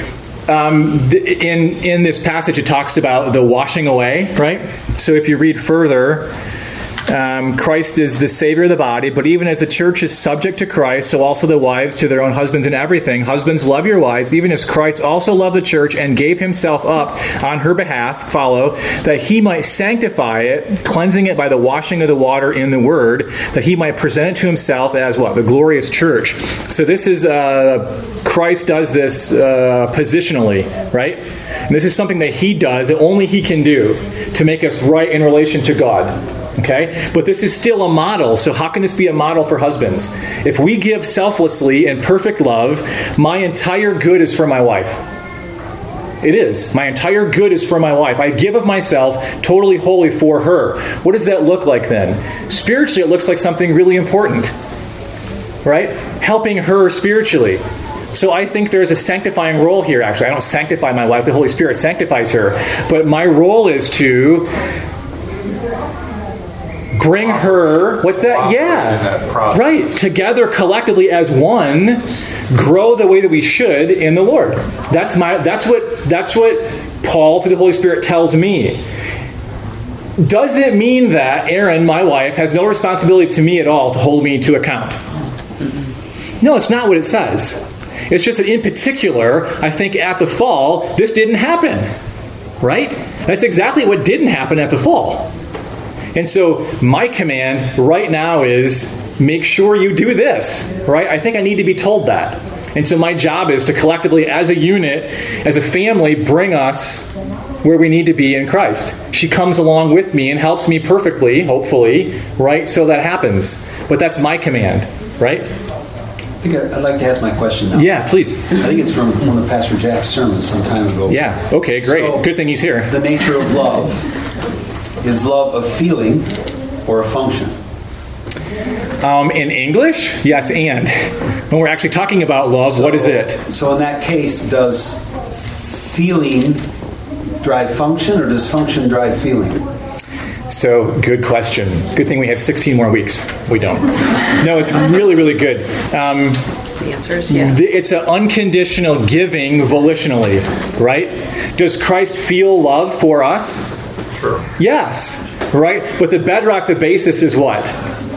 Um, in in this passage, it talks about the washing away, right? So if you read further, um, Christ is the Savior of the body, but even as the church is subject to Christ, so also the wives to their own husbands in everything. Husbands, love your wives, even as Christ also loved the church and gave himself up on her behalf, follow, that he might sanctify it, cleansing it by the washing of the water in the word, that he might present it to himself as what? The glorious church. So this is, uh, Christ does this uh, positionally, right? And this is something that he does, that only he can do to make us right in relation to God. Okay? But this is still a model, so how can this be a model for husbands? If we give selflessly in perfect love, my entire good is for my wife. It is. My entire good is for my wife. I give of myself totally wholly for her. What does that look like then? Spiritually, it looks like something really important. Right? Helping her spiritually. So I think there's a sanctifying role here, actually. I don't sanctify my wife. The Holy Spirit sanctifies her. But my role is to bring her, what's that? Yeah. that process. Right. Together collectively as one, grow the way that we should in the Lord. That's my that's what that's what Paul through the Holy Spirit tells me. Does it mean that Erin, my wife, has no responsibility to me at all to hold me to account? No, it's not what it says. It's just that in particular, I think at the fall, this didn't happen. Right? That's exactly what didn't happen at the fall. And so my command right now is make sure you do this, right? I think I need to be told that. And so my job is to collectively, as a unit, as a family, bring us where we need to be in Christ. She comes along with me and helps me perfectly, hopefully, right? So that happens. But that's my command, right? I think I'd like to ask my question now. Yeah, please. I think it's from one of Pastor Jack's sermons some time ago. Yeah, okay, great. So, good thing he's here. The nature of love. Is love a feeling or a function? Um, in English, yes, and. When we're actually talking about love, So- what is it? So in that case, does feeling drive function or does function drive feeling? So, good question. Good thing we have sixteen more weeks. We don't. No, it's really, really good. Um, The answer is yes. it's an unconditional giving volitionally, right? Does Christ feel love for us? Sure. Yes, right? But the bedrock, the basis is what?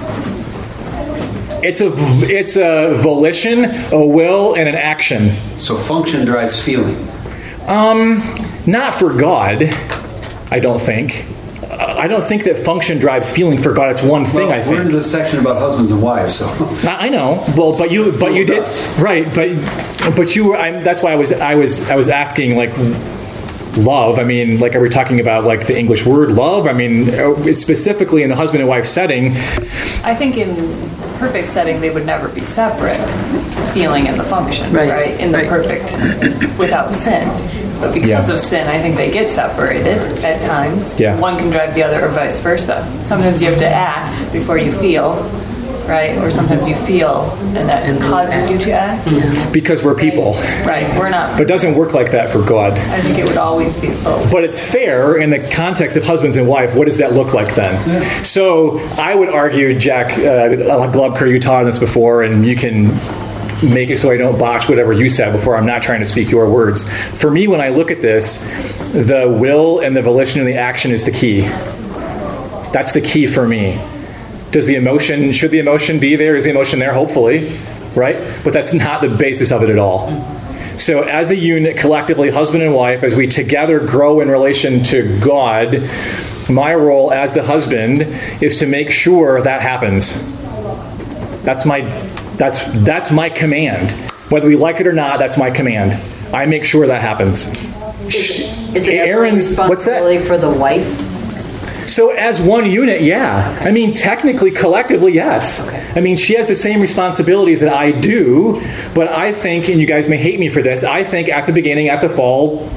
It's a, it's a volition, a will, and an action. So function drives feeling. Um, not for God, I don't think. I don't think that function drives feeling for God. It's one thing, Well, I think. we're into this section about husbands and wives, so I I know. Well, but you, but you did Nuts. right. But but you were. I, that's why I was. I was. I was asking like love. I mean, like, are we talking about like the English word love? I mean, specifically in the husband and wife setting. I think in perfect setting they would never be separate, feeling and the function, Right. right? In the Right. perfect, without sin. But because Yeah. of sin, I think they get separated at times. Yeah. One can drive the other or vice versa. Sometimes you have to act before you feel, right? Or sometimes you feel and that And then causes act. you to act. Because we're people. Right. We're not. But it doesn't work like that for God. I think it would always be both. But it's fair in the context of husbands and wife. What does that look like then? So I would argue, Jack uh, Glubker, you taught on this before, and you can make it so I don't botch whatever you said before. I'm not trying to speak your words. For me, when I look at this, the will and the volition and the action is the key. That's the key for me. Does the emotion, should the emotion be there? Is the emotion there? Hopefully, right? But that's not the basis of it at all. So as a unit, collectively, husband and wife, as we together grow in relation to God, my role as the husband is to make sure that happens. That's my that's that's my command. Whether we like it or not, that's my command. I make sure that happens. Is, is it Aaron's responsibility what's that? for the wife? So as one unit, yeah. Okay. I mean, technically, collectively, yes. Okay. I mean, she has the same responsibilities that I do, but I think, and you guys may hate me for this, I think at the beginning, at the fall,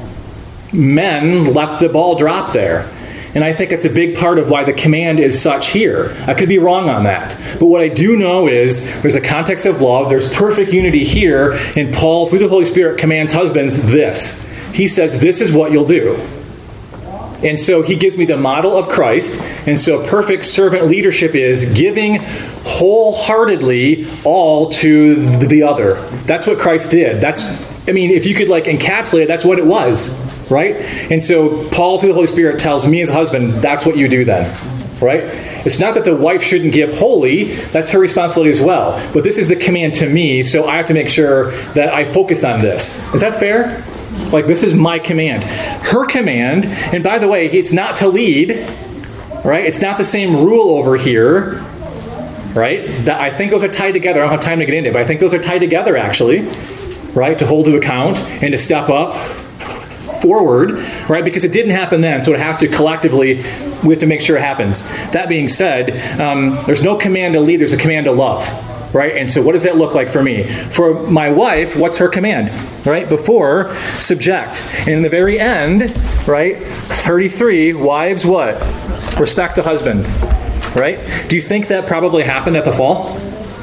men let the ball drop there. And I think it's a big part of why the command is such here. I could be wrong on that. But what I do know is there's a context of love, there's perfect unity here, and Paul, through the Holy Spirit, commands husbands this. He says, this is what you'll do. And so he gives me the model of Christ. And so perfect servant leadership is giving wholeheartedly all to the other. That's what Christ did. That's, I mean, if you could like encapsulate it, that's what it was, right? And so Paul, through the Holy Spirit, tells me as a husband, that's what you do then, right? It's not that the wife shouldn't give wholly. That's her responsibility as well. But this is the command to me, so I have to make sure that I focus on this. Is that fair? Like, this is my command. Her command, and by the way, it's not to lead, right? It's not the same rule over here, right? That, I think those are tied together. I don't have time to get into it, but I think those are tied together, actually, right? To hold to account and to step up forward, right? Because it didn't happen then, so it has to collectively, we have to make sure it happens. That being said, um, there's no command to lead, there's a command to love. Right? And so what does that look like for me? For my wife, what's her command? Right? Before, subject. And in the very end, right? thirty-three, wives what? Respect the husband. Right? Do you think that probably happened at the fall?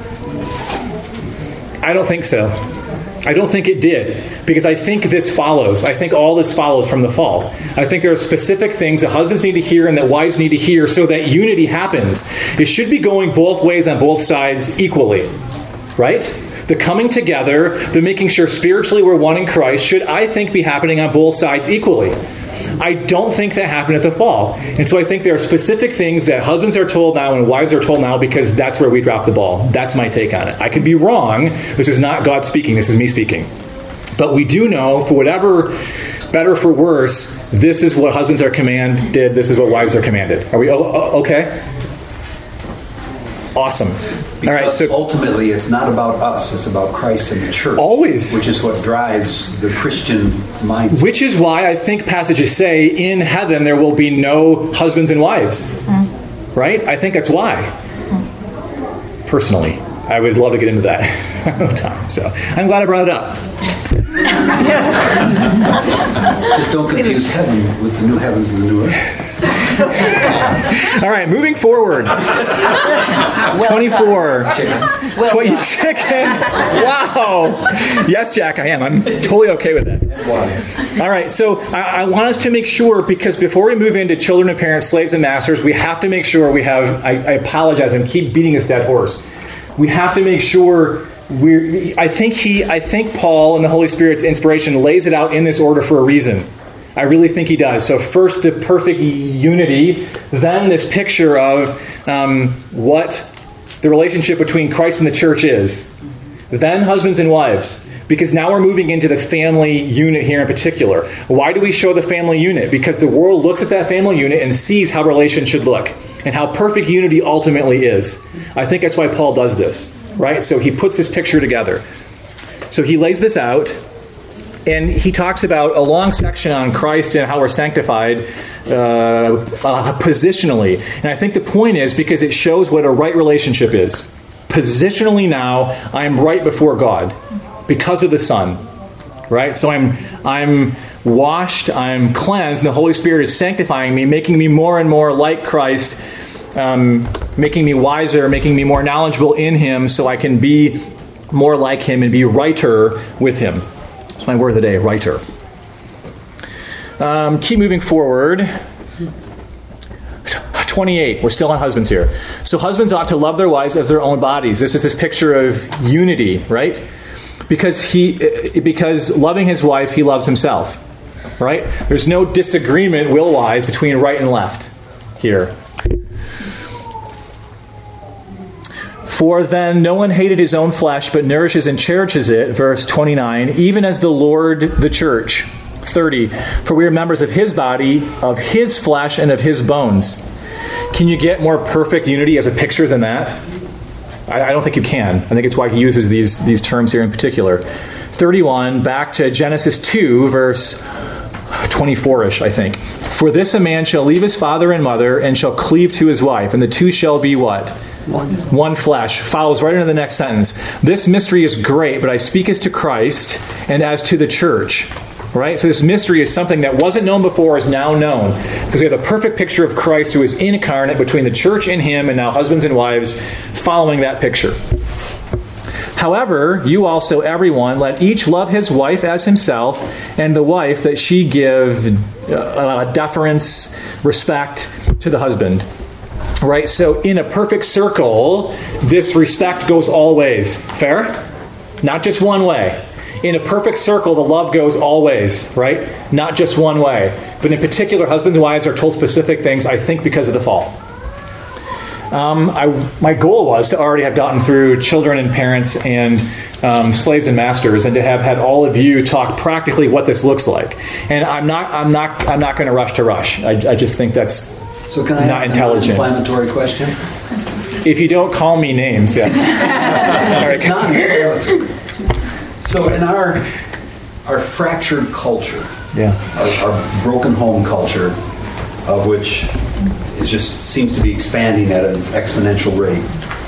I don't think so. I don't think it did. Because I think this follows. I think all this follows from the fall. I think there are specific things that husbands need to hear and that wives need to hear so that unity happens. It should be going both ways on both sides equally. Right? The coming together, the making sure spiritually we're one in Christ should, I think, be happening on both sides equally. I don't think that happened at the fall. And so I think there are specific things that husbands are told now and wives are told now because that's where we drop the ball. That's my take on it. I could be wrong. This is not God speaking. This is me speaking. But we do know, for whatever, better for worse, this is what husbands are commanded. This is what wives are commanded. Are we oh, okay? Awesome. Because all right. So ultimately, it's not about us; it's about Christ and the church. Always, which is what drives the Christian mindset. Which is why I think passages say, "In heaven there will be no husbands and wives." Mm. Right? I think that's why. Mm. Personally, I would love to get into that. I don't have time, so I'm glad I brought it up. Just don't confuse heaven with the new heavens and the new earth. All right, moving forward. twenty-four. Chicken. Well Twenty chicken. Wow. Yes, Jack, I am. I'm totally okay with that. All right, so I, I want us to make sure, because before we move into children and parents, slaves and masters, we have to make sure we have, I, I apologize, I keep beating this dead horse. We have to make sure we're, I think he, I think Paul and the Holy Spirit's inspiration lays it out in this order for a reason. I really think he does. So first, the perfect unity, then this picture of um, what the relationship between Christ and the church is. Then husbands and wives, because now we're moving into the family unit here in particular. Why do we show the family unit? Because the world looks at that family unit and sees how relations should look and how perfect unity ultimately is. I think that's why Paul does this, right? So he puts this picture together. So he lays this out. And he talks about a long section on Christ and how we're sanctified uh, uh, positionally. And I think the point is because it shows what a right relationship is. Positionally now, I'm right before God because of the Son. Right? So I'm I'm washed, I'm cleansed, and the Holy Spirit is sanctifying me, making me more and more like Christ, um, making me wiser, making me more knowledgeable in Him so I can be more like Him and be righter with Him. That's my word of the day, writer. Um, keep moving forward. twenty-eight. We're still on husbands here. So husbands ought to love their wives as their own bodies. This is this picture of unity, right? because he because loving his wife, he loves himself. Right? There's no disagreement will-wise between right and left here. For then no one hated his own flesh, but nourishes and cherishes it, verse twenty-nine, even as the Lord the church. thirty, for we are members of his body, of his flesh, and of his bones. Can you get more perfect unity as a picture than that? I, I don't think you can. I think it's why he uses these, these terms here in particular. thirty-one, back to Genesis two, verse twenty-four-ish, I think. For this a man shall leave his father and mother, and shall cleave to his wife, and the two shall be what? One. One flesh. Follows right into the next sentence. This mystery is great, but I speak as to Christ and as to the church. Right? So this mystery is something that wasn't known before, is now known. Because we have a perfect picture of Christ who is incarnate between the church and him, and now husbands and wives following that picture. However, you also, everyone, let each love his wife as himself, and the wife that she give uh, deference, respect to the husband. Right? So in a perfect circle, this respect goes all ways. Fair? Not just one way. In a perfect circle, the love goes all ways. Right? Not just one way. But in particular, husbands and wives are told specific things, I think, because of the fall. Um, I, my goal was to already have gotten through children and parents and um, slaves and masters, and to have had all of you talk practically what this looks like. And I'm not, I'm not, I'm not going to rush to rush. I, I just think that's so. Can I not ask intelligent. An inflammatory question? If you don't call me names, yeah. It's not inflammatory. So in our our fractured culture, yeah, our, our broken home culture, of which it just seems to be expanding at an exponential rate.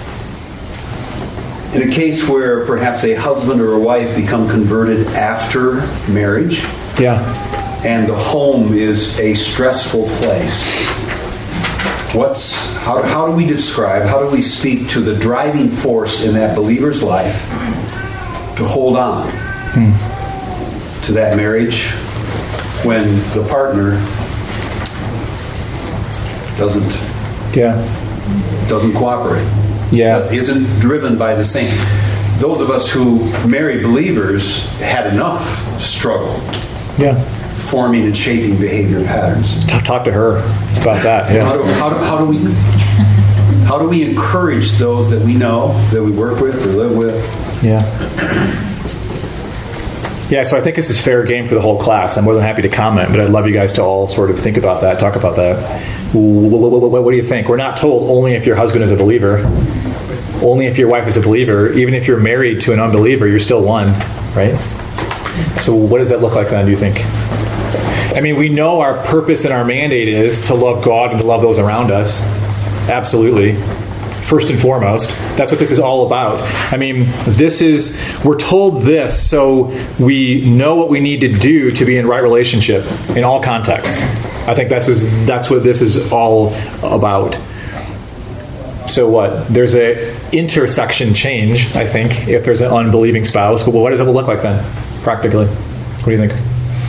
In a case where perhaps a husband or a wife become converted after marriage, yeah, and the home is a stressful place, what's how, how do we describe, how do we speak to the driving force in that believer's life to hold on hmm. to that marriage when the partner doesn't yeah doesn't cooperate, yeah isn't driven by the same. Those of us who married believers had enough struggle, yeah, forming and shaping behavior patterns. Talk, talk to her about that. Yeah. How do, how, do, how do we how do we encourage those that we know, that we work with or live with? Yeah. Yeah, so I think this is fair game for the whole class. I'm more than happy to comment, but I'd love you guys to all sort of think about that, talk about that. What do you think? We're not told only if your husband is a believer, only if your wife is a believer. Even if you're married to an unbeliever, you're still one, right? So what does that look like then, do you think? I mean, we know our purpose and our mandate is to love God and to love those around us. Absolutely. First and foremost. That's what this is all about. I mean, this is, we're told this so we know what we need to do to be in right relationship in all contexts. I think that's, is, that's what this is all about. So what? There's a intersection change, I think, if there's an unbelieving spouse. But what does it look like then, practically? What do you think?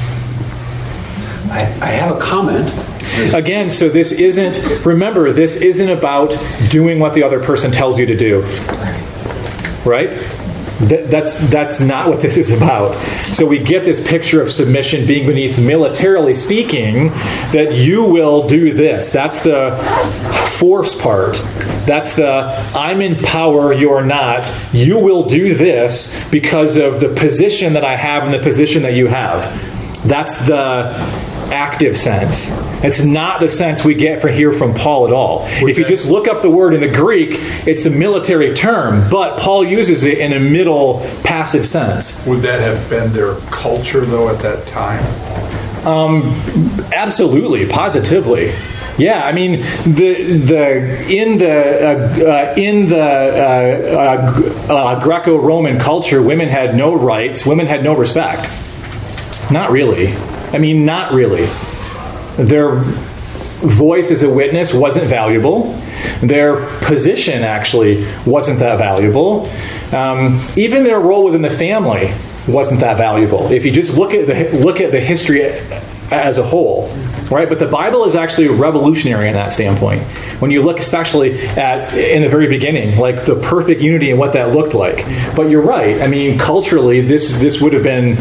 I, I have a comment. Again, so this isn't, remember, this isn't about doing what the other person tells you to do. Right? Th- that's that's not what this is about. So we get this picture of submission being beneath, militarily speaking, that you will do this. That's the force part. That's the I'm in power, you're not. You will do this because of the position that I have and the position that you have. That's the active sense. It's not the sense we get for here from Paul at all. Would if you that, just look up the word in the Greek, it's the military term, but Paul uses it in a middle passive sense. Would that have been their culture, though, at that time? Um, absolutely, positively. Yeah, I mean, the the in the uh, uh, in the uh, uh, uh, Greco-Roman culture, women had no rights. Women had no respect. Not really. I mean, not really. Their voice as a witness wasn't valuable. Their position actually wasn't that valuable. Um, even their role within the family wasn't that valuable. If you just look at the look at the history as a whole, right? But the Bible is actually revolutionary in that standpoint. When you look especially at, in the very beginning, like the perfect unity and what that looked like. But you're right. I mean, culturally, this this would have been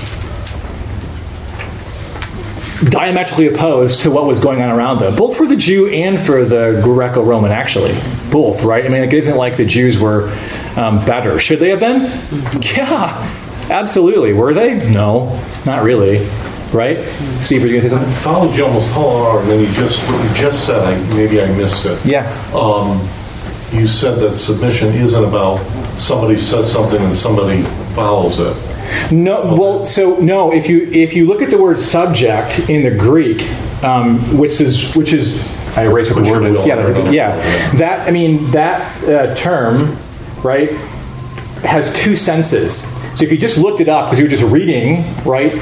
diametrically opposed to what was going on around them, both for the Jew and for the Greco-Roman, actually. Both, right? I mean, it isn't like the Jews were um, better. Should they have been? Yeah, absolutely. Were they? No, not really. Right? Steve, were you going to say something? I followed you almost all hour, and then you just, what you just said, I, maybe I missed it. Yeah. Um, you said that submission isn't about somebody says something and somebody follows it. No, well, so no. If you if you look at the word subject in the Greek, um, which is which is I erased what the word is. Yeah, the, yeah. That I mean that uh, term, right, has two senses. So if you just looked it up because you were just reading, right,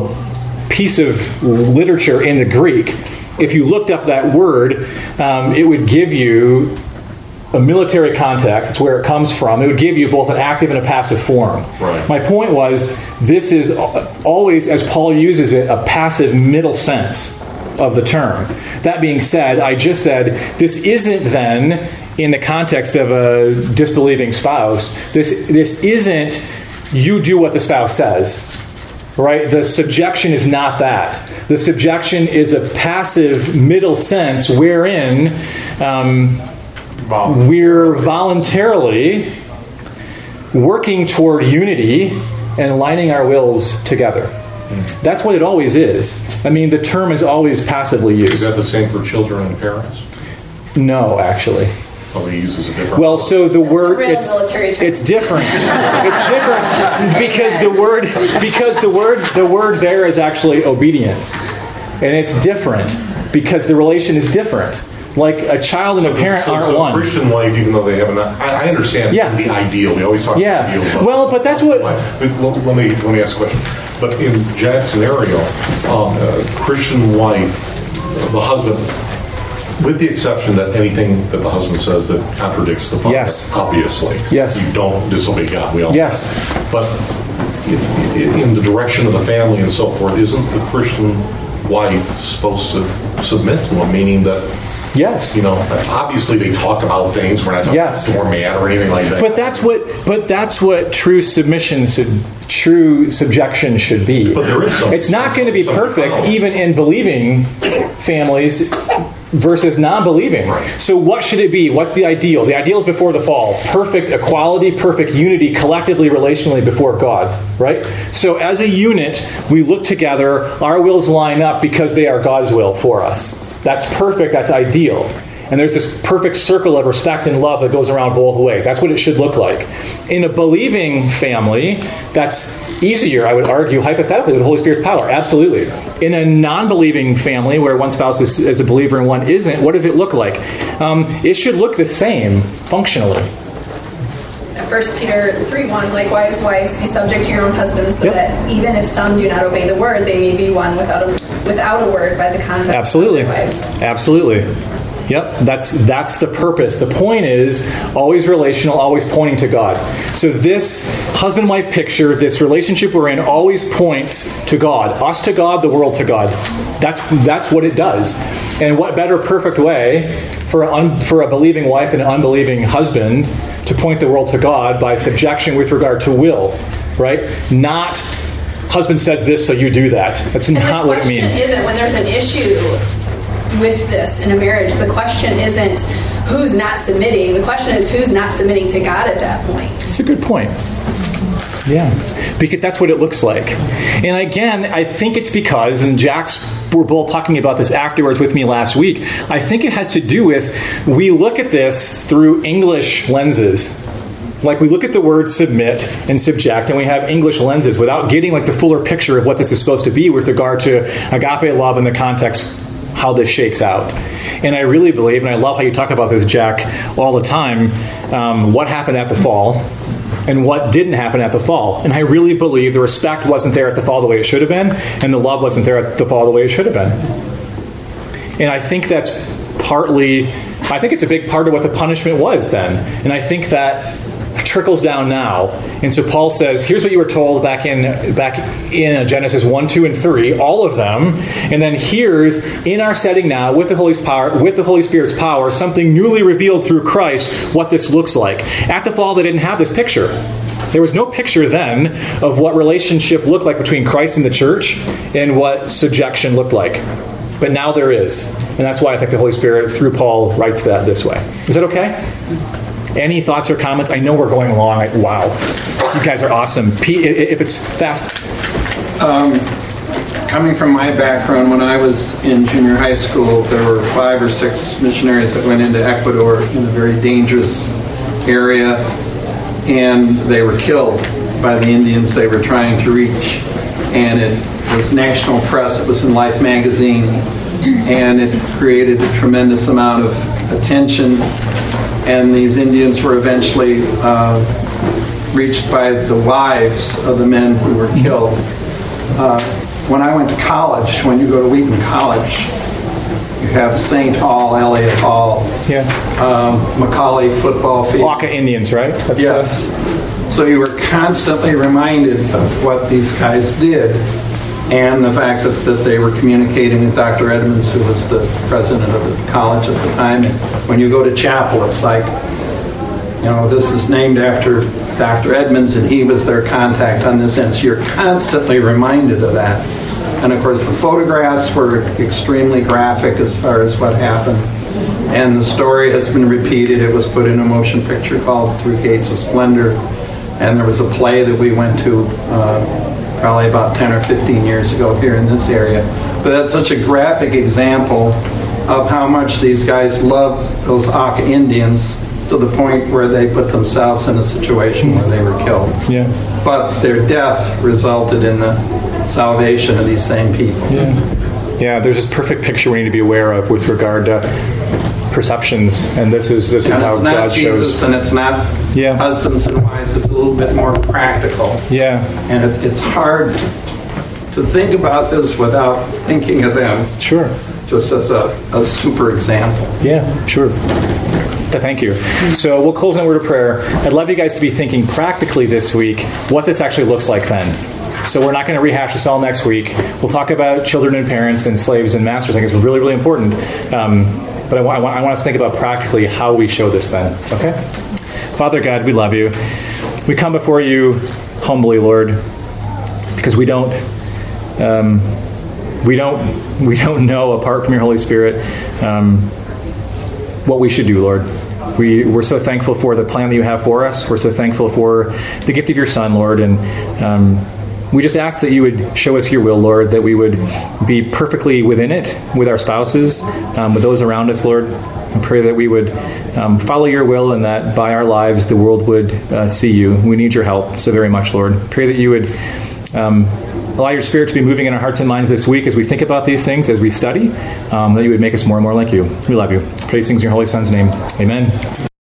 a piece of literature in the Greek, if you looked up that word, um, it would give you a military context. It's where it comes from. It would give you both an active and a passive form. Right. My point was, this is always, as Paul uses it, a passive middle sense of the term. That being said, I just said, this isn't then, in the context of a disbelieving spouse, this this isn't, you do what the spouse says. Right? The subjection is not that. The subjection is a passive middle sense wherein um, we're voluntarily working toward unity and aligning our wills together. That's what it always is. I mean, the term is always passively used. Is that the same for children and parents? No, actually. Oh, he uses a different Well, so the That's word the real it's, military term. it's different. It's different because the word because the word the word there is actually obedience, and it's different because the relation is different. Like a child and a parent so, aren't so one. Christian life, even though they haven't, I, I understand Yeah. the ideal. We always talk Yeah. about ideals. Well, but that's what- But let, let me let me ask a question. But in Jack's scenario, um, a Christian wife, the husband, with the exception that anything that the husband says that contradicts the father, Yes. obviously, Yes. you don't disobey God. We all know Yes. that. But if, if in the direction of the family and so forth, isn't the Christian wife supposed to submit to him? Meaning that. Yes. You know, obviously they talk about things. We're not talking Yes. about doormat or anything like that. But that's what but that's what true submission should, true subjection should be. But there is some- It's not going to be some- perfect some- even in believing families versus non-believing. Right. So what should it be? What's the ideal? The ideal is before the fall. Perfect equality, perfect unity, collectively, relationally before God. Right? So as a unit, we look together, our wills line up because they are God's will for us. That's perfect, that's ideal. And there's this perfect circle of respect and love that goes around both ways. That's what it should look like. In a believing family, that's easier, I would argue, hypothetically, with the Holy Spirit's power. Absolutely. In a non-believing family, where one spouse is, is a believer and one isn't, what does it look like? Um, it should look the same, functionally. First Peter three one, likewise, wives, be subject to your own husbands, so Yep. that even if some do not obey the word, they may be won without a, without a word by the conduct Absolutely. of their wives. Absolutely. Yep, that's that's the purpose. The point is always relational, always pointing to God. So this husband-wife picture, this relationship we're in, always points to God. Us to God, the world to God. That's that's what it does. And what better perfect way for a, un, for a believing wife and an unbelieving husband to point the world to God by subjection with regard to will, right? Not husband says this, so you do that. That's And not the what it question means. isn't when there's an issue with this in a marriage. The question isn't who's not submitting. The question is who's not submitting to God at that point. It's a good point. Yeah, because that's what it looks like. And again, I think it's because, and Jack's were both talking about this afterwards with me last week, I think it has to do with, we look at this through English lenses. Like we look at the word submit and subject, and we have English lenses without getting like the fuller picture of what this is supposed to be with regard to agape love in the context, how this shakes out. And I really believe, and I love how you talk about this, Jack, all the time, um, what happened at the fall and what didn't happen at the fall. And I really believe the respect wasn't there at the fall the way it should have been, and the love wasn't there at the fall the way it should have been. And I think that's partly, I think it's a big part of what the punishment was then. And I think that trickles down now. And so Paul says, here's what you were told back in back in Genesis one, two, and three, all of them. And then here's, in our setting now, with the Holy power, with the Holy Spirit's power, something newly revealed through Christ, what this looks like. At the fall, they didn't have this picture. There was no picture then of what relationship looked like between Christ and the church and what subjection looked like. But now there is. And that's why I think the Holy Spirit, through Paul, writes that this way. Is that okay? Any thoughts or comments? I know we're going along. I, wow. You guys are awesome. Pete, if it's fast. Um, coming from my background, when I was in junior high school, there were five or six missionaries that went into Ecuador in a very dangerous area, and they were killed by the Indians they were trying to reach. And it was national press. It was in Life magazine, and it created a tremendous amount of attention. And these Indians were eventually uh, reached by the wives of the men who were killed. Uh, when I went to college, when you go to Wheaton College, you have Saint Hall, Elliott Hall, yeah. um, Macaulay football field. Auca Indians, right? That's yes. The... So you were constantly reminded of what these guys did, and the fact that, that they were communicating with Doctor Edmonds, who was the president of the college at the time. And when you go to chapel, it's like, you know, this is named after Doctor Edmonds, and he was their contact on this end. So you're constantly reminded of that. And of course, the photographs were extremely graphic as far as what happened. And the story has been repeated. It was put in a motion picture called Through Gates of Splendor. And there was a play that we went to uh, probably about ten or fifteen years ago here in this area. But that's such a graphic example of how much these guys loved those Auca Indians, to the point where they put themselves in a situation where they were killed. Yeah. But their death resulted in the salvation of these same people. Yeah. Yeah, there's this perfect picture we need to be aware of with regard to perceptions, and this is this is and how it's not God Jesus, shows. And it's not yeah. husbands and wives. It's a little bit more practical. Yeah. And it, it's hard to think about this without thinking of them. Sure. Just as a, a super example. Yeah, sure. Thank you. So we'll close in a word of prayer. I'd love you guys to be thinking practically this week what this actually looks like then. So we're not going to rehash this all next week. We'll talk about children and parents and slaves and masters. I think it's really, really important. Um, but I want, I, want, I want us to think about practically how we show this then. Okay? Father God, we love you. We come before you humbly, Lord, because we don't... Um, we don't we don't know, apart from your Holy Spirit, um, what we should do, Lord. We, we're so thankful for the plan that you have for us. We're so thankful for the gift of your Son, Lord. And um, we just ask that you would show us your will, Lord, that we would be perfectly within it with our spouses, um, with those around us, Lord. I pray that we would um, follow your will and that by our lives the world would uh, see you. We need your help so very much, Lord. Pray that you would... Um, Allow your Spirit to be moving in our hearts and minds this week as we think about these things, as we study, um, that you would make us more and more like you. We love you. Praise things in your Holy Son's name. Amen.